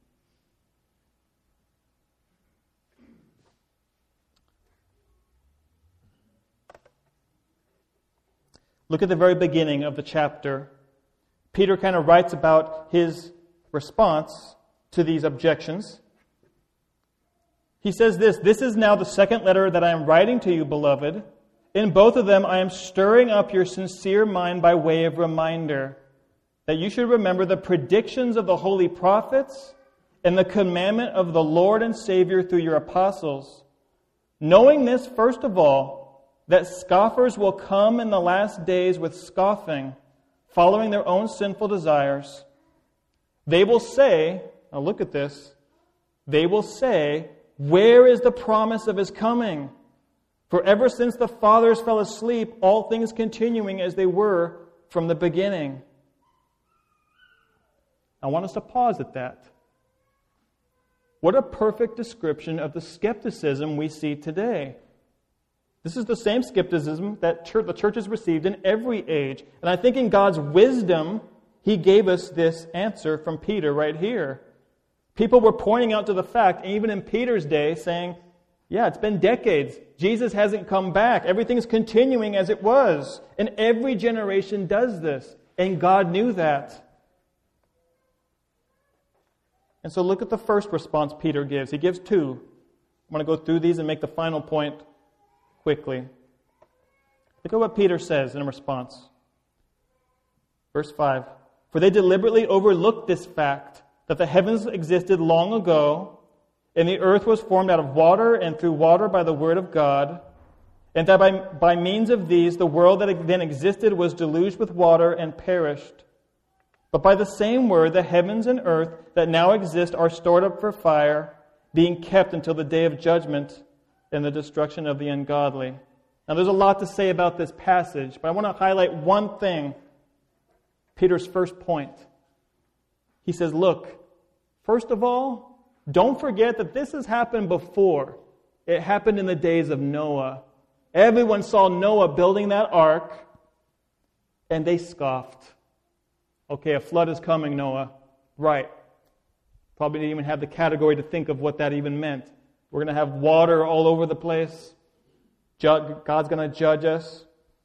S1: Look at the very beginning of the chapter. Peter kind of writes about his response to these objections. He says this is now the second letter that I am writing to you, beloved. In both of them I am stirring up your sincere mind by way of reminder, that you should remember the predictions of the holy prophets and the commandment of the Lord and Savior through your apostles. Knowing this, first of all, that scoffers will come in the last days with scoffing, following their own sinful desires. They will say, now look at this, they will say, where is the promise of His coming? For ever since the fathers fell asleep, all things continuing as they were from the beginning. I want us to pause at that. What a perfect description of the skepticism we see today. This is the same skepticism that the church has received in every age. And I think in God's wisdom, He gave us this answer from Peter right here. People were pointing out to the fact, even in Peter's day, saying, yeah, it's been decades. Jesus hasn't come back. Everything's continuing as it was. And every generation does this. And God knew that. And so look at the first response Peter gives. He gives two. I'm going to go through these and make the final point quickly. Look at what Peter says in response. Verse 5. For they deliberately overlooked this fact, that the heavens existed long ago, and the earth was formed out of water and through water by the word of God, and that by means of these the world that then existed was deluged with water and perished. But by the same word the heavens and earth that now exist are stored up for fire, being kept until the day of judgment and the destruction of the ungodly. Now there's a lot to say about this passage, but I want to highlight one thing. Peter's first point. He says, look, first of all, don't forget that this has happened before. It happened in the days of Noah. Everyone saw Noah building that ark, and they scoffed. Okay, a flood is coming, Noah. Right. Probably didn't even have the category to think of what that even meant. We're going to have water all over the place. God's going to judge us.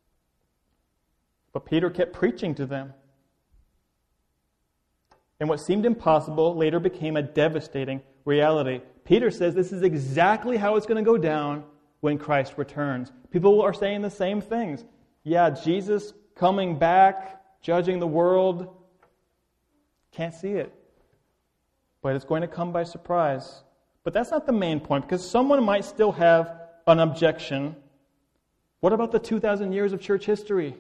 S1: But Peter kept preaching to them. And what seemed impossible later became a devastating reality. Peter says this is exactly how it's going to go down when Christ returns. People are saying the same things. Yeah, Jesus coming back, judging the world. Can't see it. But it's going to come by surprise. But that's not the main point, because someone might still have an objection. What about the 2,000 years of church history?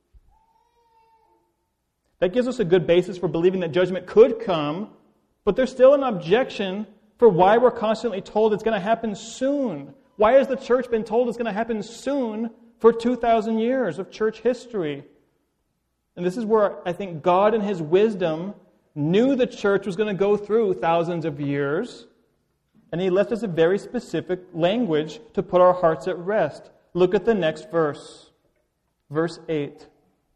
S1: That gives us a good basis for believing that judgment could come, but there's still an objection for why we're constantly told it's going to happen soon. Why has the church been told it's going to happen soon for 2,000 years of church history? And this is where I think God in His wisdom knew the church was going to go through thousands of years, and He left us a very specific language to put our hearts at rest. Look at the next verse. Verse 8.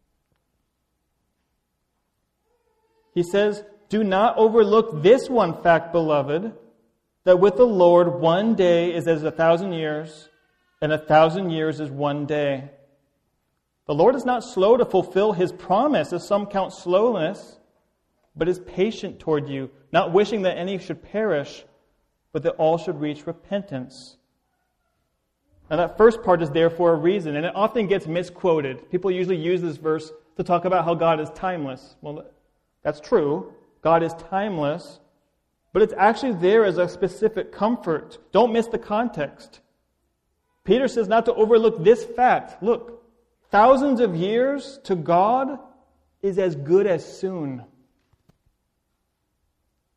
S1: He says, do not overlook this one fact, beloved, that with the Lord 1 day is as 1,000 years, and 1,000 years is 1 day. The Lord is not slow to fulfill His promise, as some count slowness, but is patient toward you, not wishing that any should perish, but that all should reach repentance. Now that first part is there for a reason, and it often gets misquoted. People usually use this verse to talk about how God is timeless. Well, that's true. God is timeless. But it's actually there as a specific comfort. Don't miss the context. Peter says not to overlook this fact. Look, thousands of years to God is as good as soon.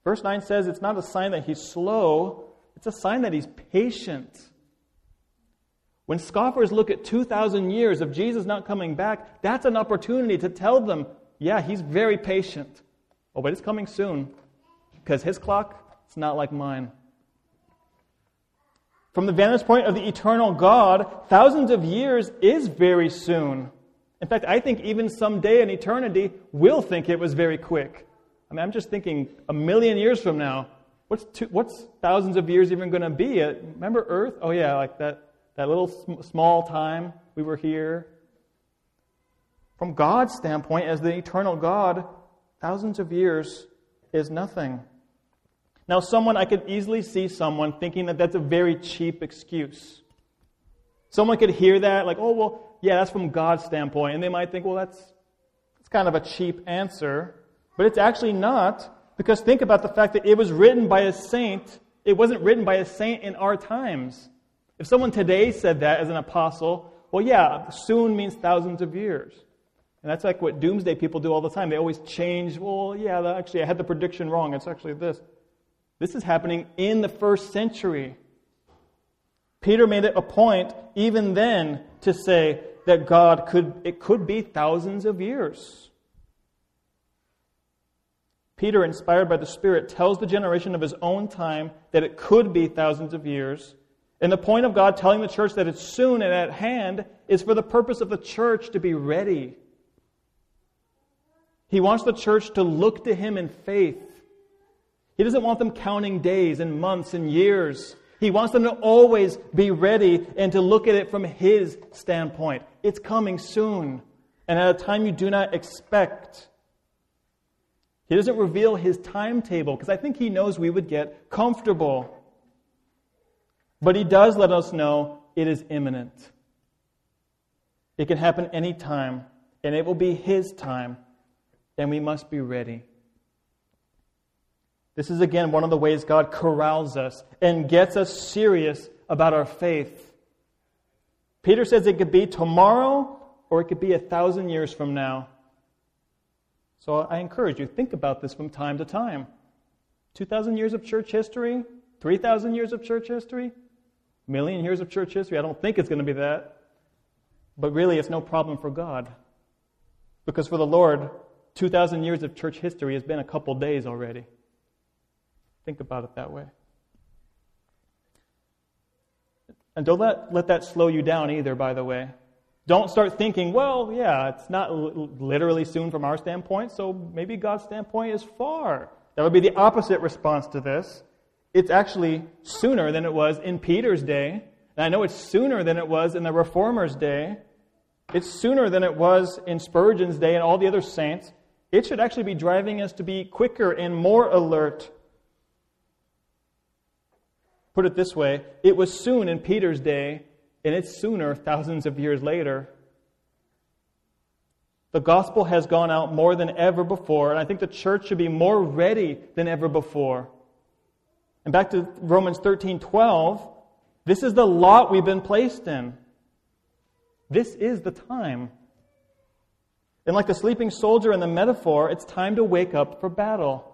S1: Verse 9 says it's not a sign that he's slow, it's a sign that he's patient. When scoffers look at 2,000 years of Jesus not coming back, that's an opportunity to tell them, yeah, he's very patient. Oh, but it's coming soon, because his clock, it's not like mine. From the vantage point of the eternal God, thousands of years is very soon. In fact, I think even someday in eternity, we'll think it was very quick. I mean, I'm just thinking 1,000,000 years from now, what's thousands of years even going to be? Remember Earth? Oh yeah, like that little small time we were here. From God's standpoint, as the eternal God, thousands of years is nothing. Now, I could easily see someone thinking that that's a very cheap excuse. Someone could hear that, like, oh, well, yeah, that's from God's standpoint. And they might think, well, that's kind of a cheap answer. But it's actually not, because think about the fact that it was written by a saint. It wasn't written by a saint in our times. If someone today said that as an apostle, well, yeah, soon means thousands of years. And that's like what doomsday people do all the time. They always change, well, yeah, actually, I had the prediction wrong. It's actually this. This is happening in the first century. Peter made it a point, even then, to say that it could be thousands of years. Peter, inspired by the Spirit, tells the generation of his own time that it could be thousands of years. And the point of God telling the church that it's soon and at hand is for the purpose of the church to be ready. He wants the church to look to Him in faith. He doesn't want them counting days and months and years. He wants them to always be ready and to look at it from His standpoint. It's coming soon, and at a time you do not expect. He doesn't reveal His timetable, because I think He knows we would get comfortable. But He does let us know it is imminent. It can happen any time, and it will be His time, and we must be ready. This is, again, one of the ways God corrals us and gets us serious about our faith. Peter says it could be tomorrow or it could be 1,000 years from now. So I encourage you, think about this from time to time. 2,000 years of church history? 3,000 years of church history? 1,000,000 years of church history? I don't think it's going to be that. But really, it's no problem for God. Because for the Lord, 2,000 years of church history has been a couple days already. Think about it that way. And don't let that slow you down either, by the way. Don't start thinking, well, yeah, it's not literally soon from our standpoint, so maybe God's standpoint is far. That would be the opposite response to this. It's actually sooner than it was in Peter's day. And I know it's sooner than it was in the Reformers' day. It's sooner than it was in Spurgeon's day and all the other saints. It should actually be driving us to be quicker and more alert. Put it this way, it was soon in Peter's day, and it's sooner thousands of years later. The gospel has gone out more than ever before, and I think the church should be more ready than ever before. And back to Romans 13:12, this is the lot we've been placed in. This is the time. And like the sleeping soldier in the metaphor, it's time to wake up for battle.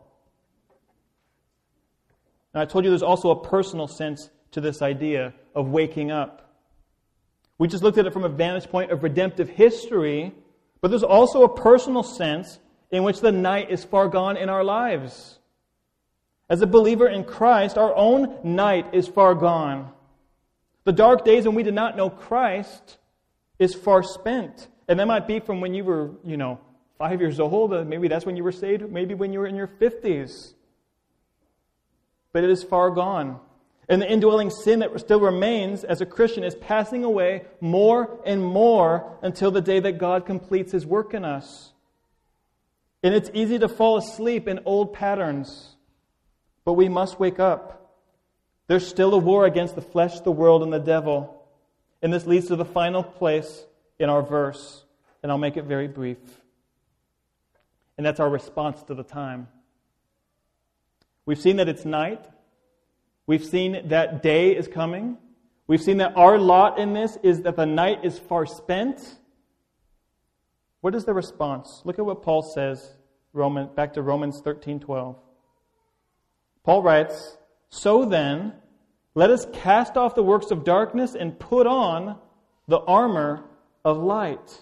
S1: Now, I told you there's also a personal sense to this idea of waking up. We just looked at it from a vantage point of redemptive history, but there's also a personal sense in which the night is far gone in our lives. As a believer in Christ, our own night is far gone. The dark days when we did not know Christ is far spent. And that might be from when you were, 5 years old. Maybe that's when you were saved. Maybe when you were in your 50s. But it is far gone. And the indwelling sin that still remains as a Christian is passing away more and more until the day that God completes His work in us. And it's easy to fall asleep in old patterns. But we must wake up. There's still a war against the flesh, the world, and the devil. And this leads to the final place in our verse. And I'll make it very brief. And that's our response to the time. We've seen that it's night. We've seen that day is coming. We've seen that our lot in this is that the night is far spent. What is the response? Look at what Paul says, back to Romans 13:12. Paul writes, "So then, let us cast off the works of darkness and put on the armor of light."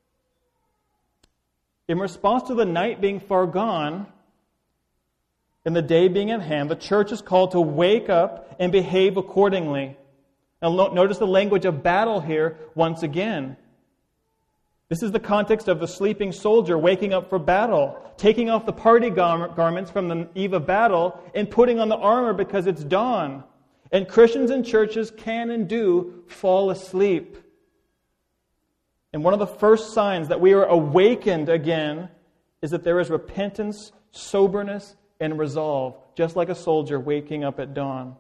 S1: In response to the night being far gone and the day being at hand, the church is called to wake up and behave accordingly. Now notice the language of battle here once again. This is the context of the sleeping soldier waking up for battle, taking off the party garments from the eve of battle and putting on the armor because it's dawn. And Christians in churches can and do fall asleep. And one of the first signs that we are awakened again is that there is repentance, soberness, and resolve, just like a soldier waking up at dawn.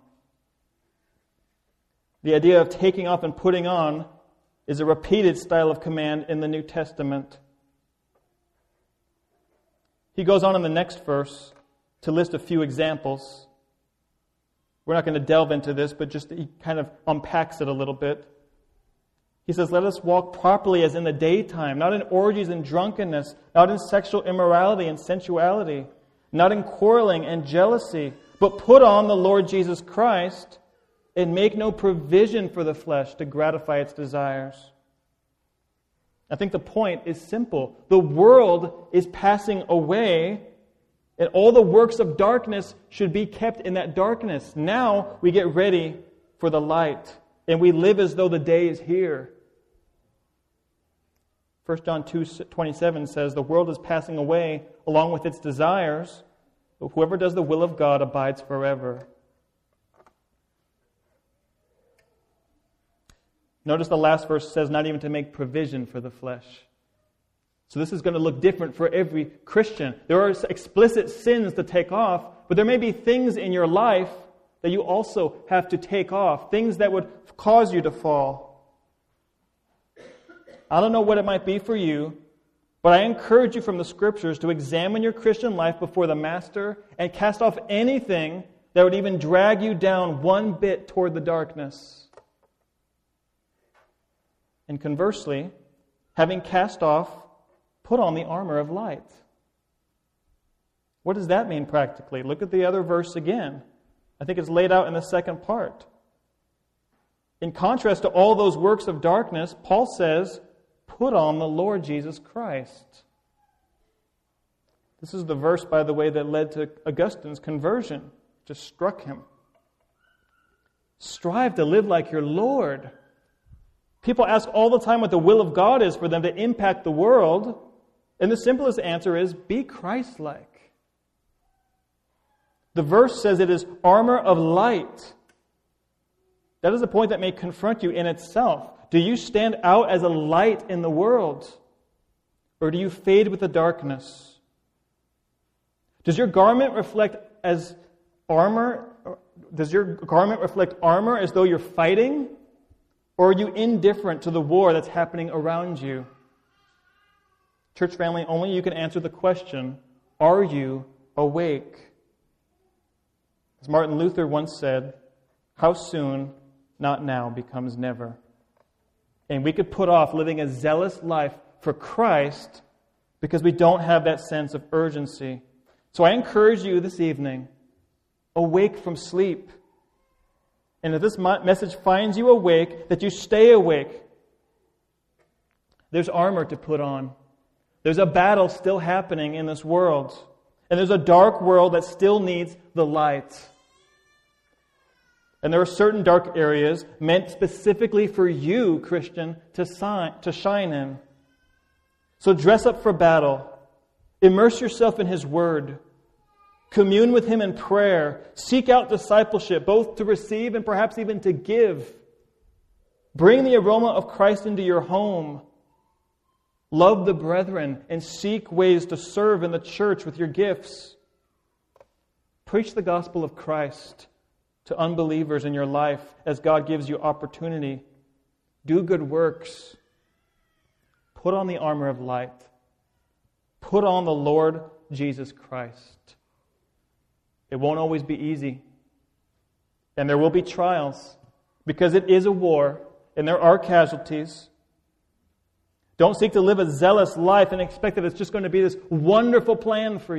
S1: The idea of taking off and putting on is a repeated style of command in the New Testament. He goes on in the next verse to list a few examples. We're not going to delve into this, but just he kind of unpacks it a little bit. He says, "Let us walk properly as in the daytime, not in orgies and drunkenness, not in sexual immorality and sensuality, not in quarreling and jealousy, but put on the Lord Jesus Christ and make no provision for the flesh to gratify its desires." I think the point is simple. The world is passing away, and all the works of darkness should be kept in that darkness. Now we get ready for the light, and we live as though the day is here. 1 John 2:27 says, "The world is passing away along with its desires, but whoever does the will of God abides forever." Notice the last verse says not even to make provision for the flesh. So this is going to look different for every Christian. There are explicit sins to take off, but there may be things in your life that you also have to take off, things that would cause you to fall. I don't know what it might be for you, but I encourage you from the Scriptures to examine your Christian life before the Master and cast off anything that would even drag you down one bit toward the darkness. And conversely, having cast off, put on the armor of light. What does that mean practically? Look at the other verse again. I think it's laid out in the second part. In contrast to all those works of darkness, Paul says, put on the Lord Jesus Christ. This is the verse, by the way, that led to Augustine's conversion. Just struck him. Strive to live like your Lord. People ask all the time what the will of God is for them to impact the world, and the simplest answer is, be Christ-like. The verse says it is armor of light. That is a point that may confront you in itself. Do you stand out as a light in the world? Or do you fade with the darkness? Does your garment reflect as armor? Does your garment reflect armor as though you're fighting? Or are you indifferent to the war that's happening around you? Church family, only you can answer the question, are you awake? As Martin Luther once said, how soon, not now, becomes never. And we could put off living a zealous life for Christ because we don't have that sense of urgency. So I encourage you this evening, awake from sleep. And if this message finds you awake, that you stay awake. There's armor to put on. There's a battle still happening in this world. And there's a dark world that still needs the light. And there are certain dark areas meant specifically for you, Christian, to shine in. So dress up for battle. Immerse yourself in His Word. Commune with Him in prayer. Seek out discipleship, both to receive and perhaps even to give. Bring the aroma of Christ into your home. Love the brethren and seek ways to serve in the church with your gifts. Preach the gospel of Christ to unbelievers in your life as God gives you opportunity. Do good works. Put on the armor of light. Put on the Lord Jesus Christ. It won't always be easy. And there will be trials because it is a war and there are casualties. Don't seek to live a zealous life and expect that it's just going to be this wonderful plan for you.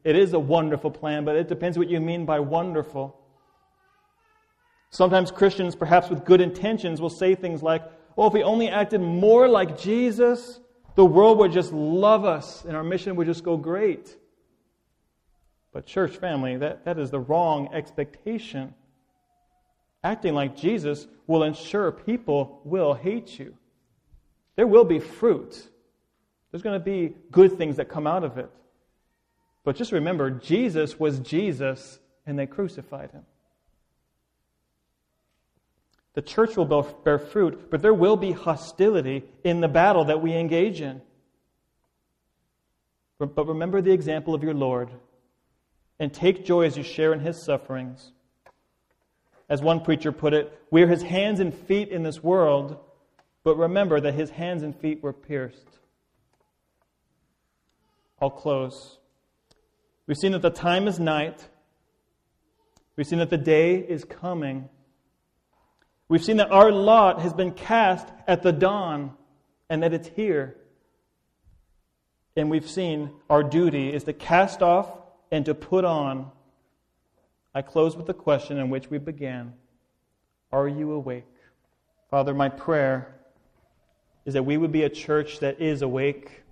S1: It is a wonderful plan, but it depends what you mean by wonderful. Sometimes Christians, perhaps with good intentions, will say things like, oh, if we only acted more like Jesus, the world would just love us and our mission would just go great. But church family, that is the wrong expectation. Acting like Jesus will ensure people will hate you. There will be fruit. There's going to be good things that come out of it. But just remember, Jesus was Jesus and they crucified him. The church will bear fruit, but there will be hostility in the battle that we engage in. But remember the example of your Lord and take joy as you share in His sufferings. As one preacher put it, we're His hands and feet in this world, but remember that His hands and feet were pierced. I'll close. We've seen that the time is night. We've seen that the day is coming. We've seen that our lot has been cast at the dawn and that it's here. And we've seen our duty is to cast off and to put on. I close with the question in which we began. Are you awake? Father, my prayer is that we would be a church that is awake.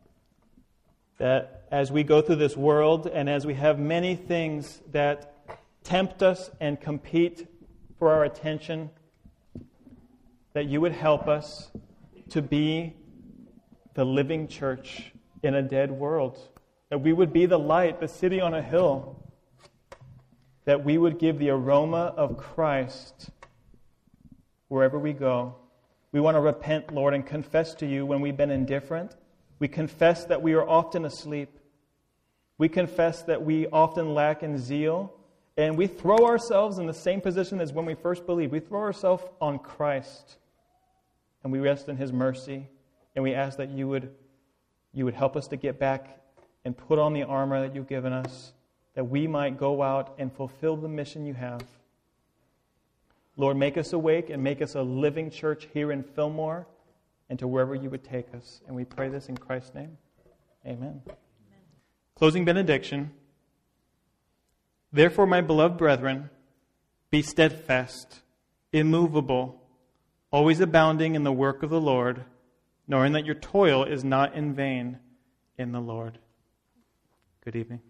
S1: That as we go through this world and as we have many things that tempt us and compete for our attention, that you would help us to be the living church in a dead world. That we would be the light, the city on a hill. That we would give the aroma of Christ wherever we go. We want to repent, Lord, and confess to you when we've been indifferent. We confess that we are often asleep. We confess that we often lack in zeal. And we throw ourselves in the same position as when we first believed. We throw ourselves on Christ. And we rest in His mercy. And we ask that you would help us to get back and put on the armor that you've given us, that we might go out and fulfill the mission you have. Lord, make us awake and make us a living church here in Fillmore and to wherever you would take us. And we pray this in Christ's name. Amen. Closing benediction. Therefore, my beloved brethren, be steadfast, immovable, always abounding in the work of the Lord, knowing that your toil is not in vain in the Lord. Good evening.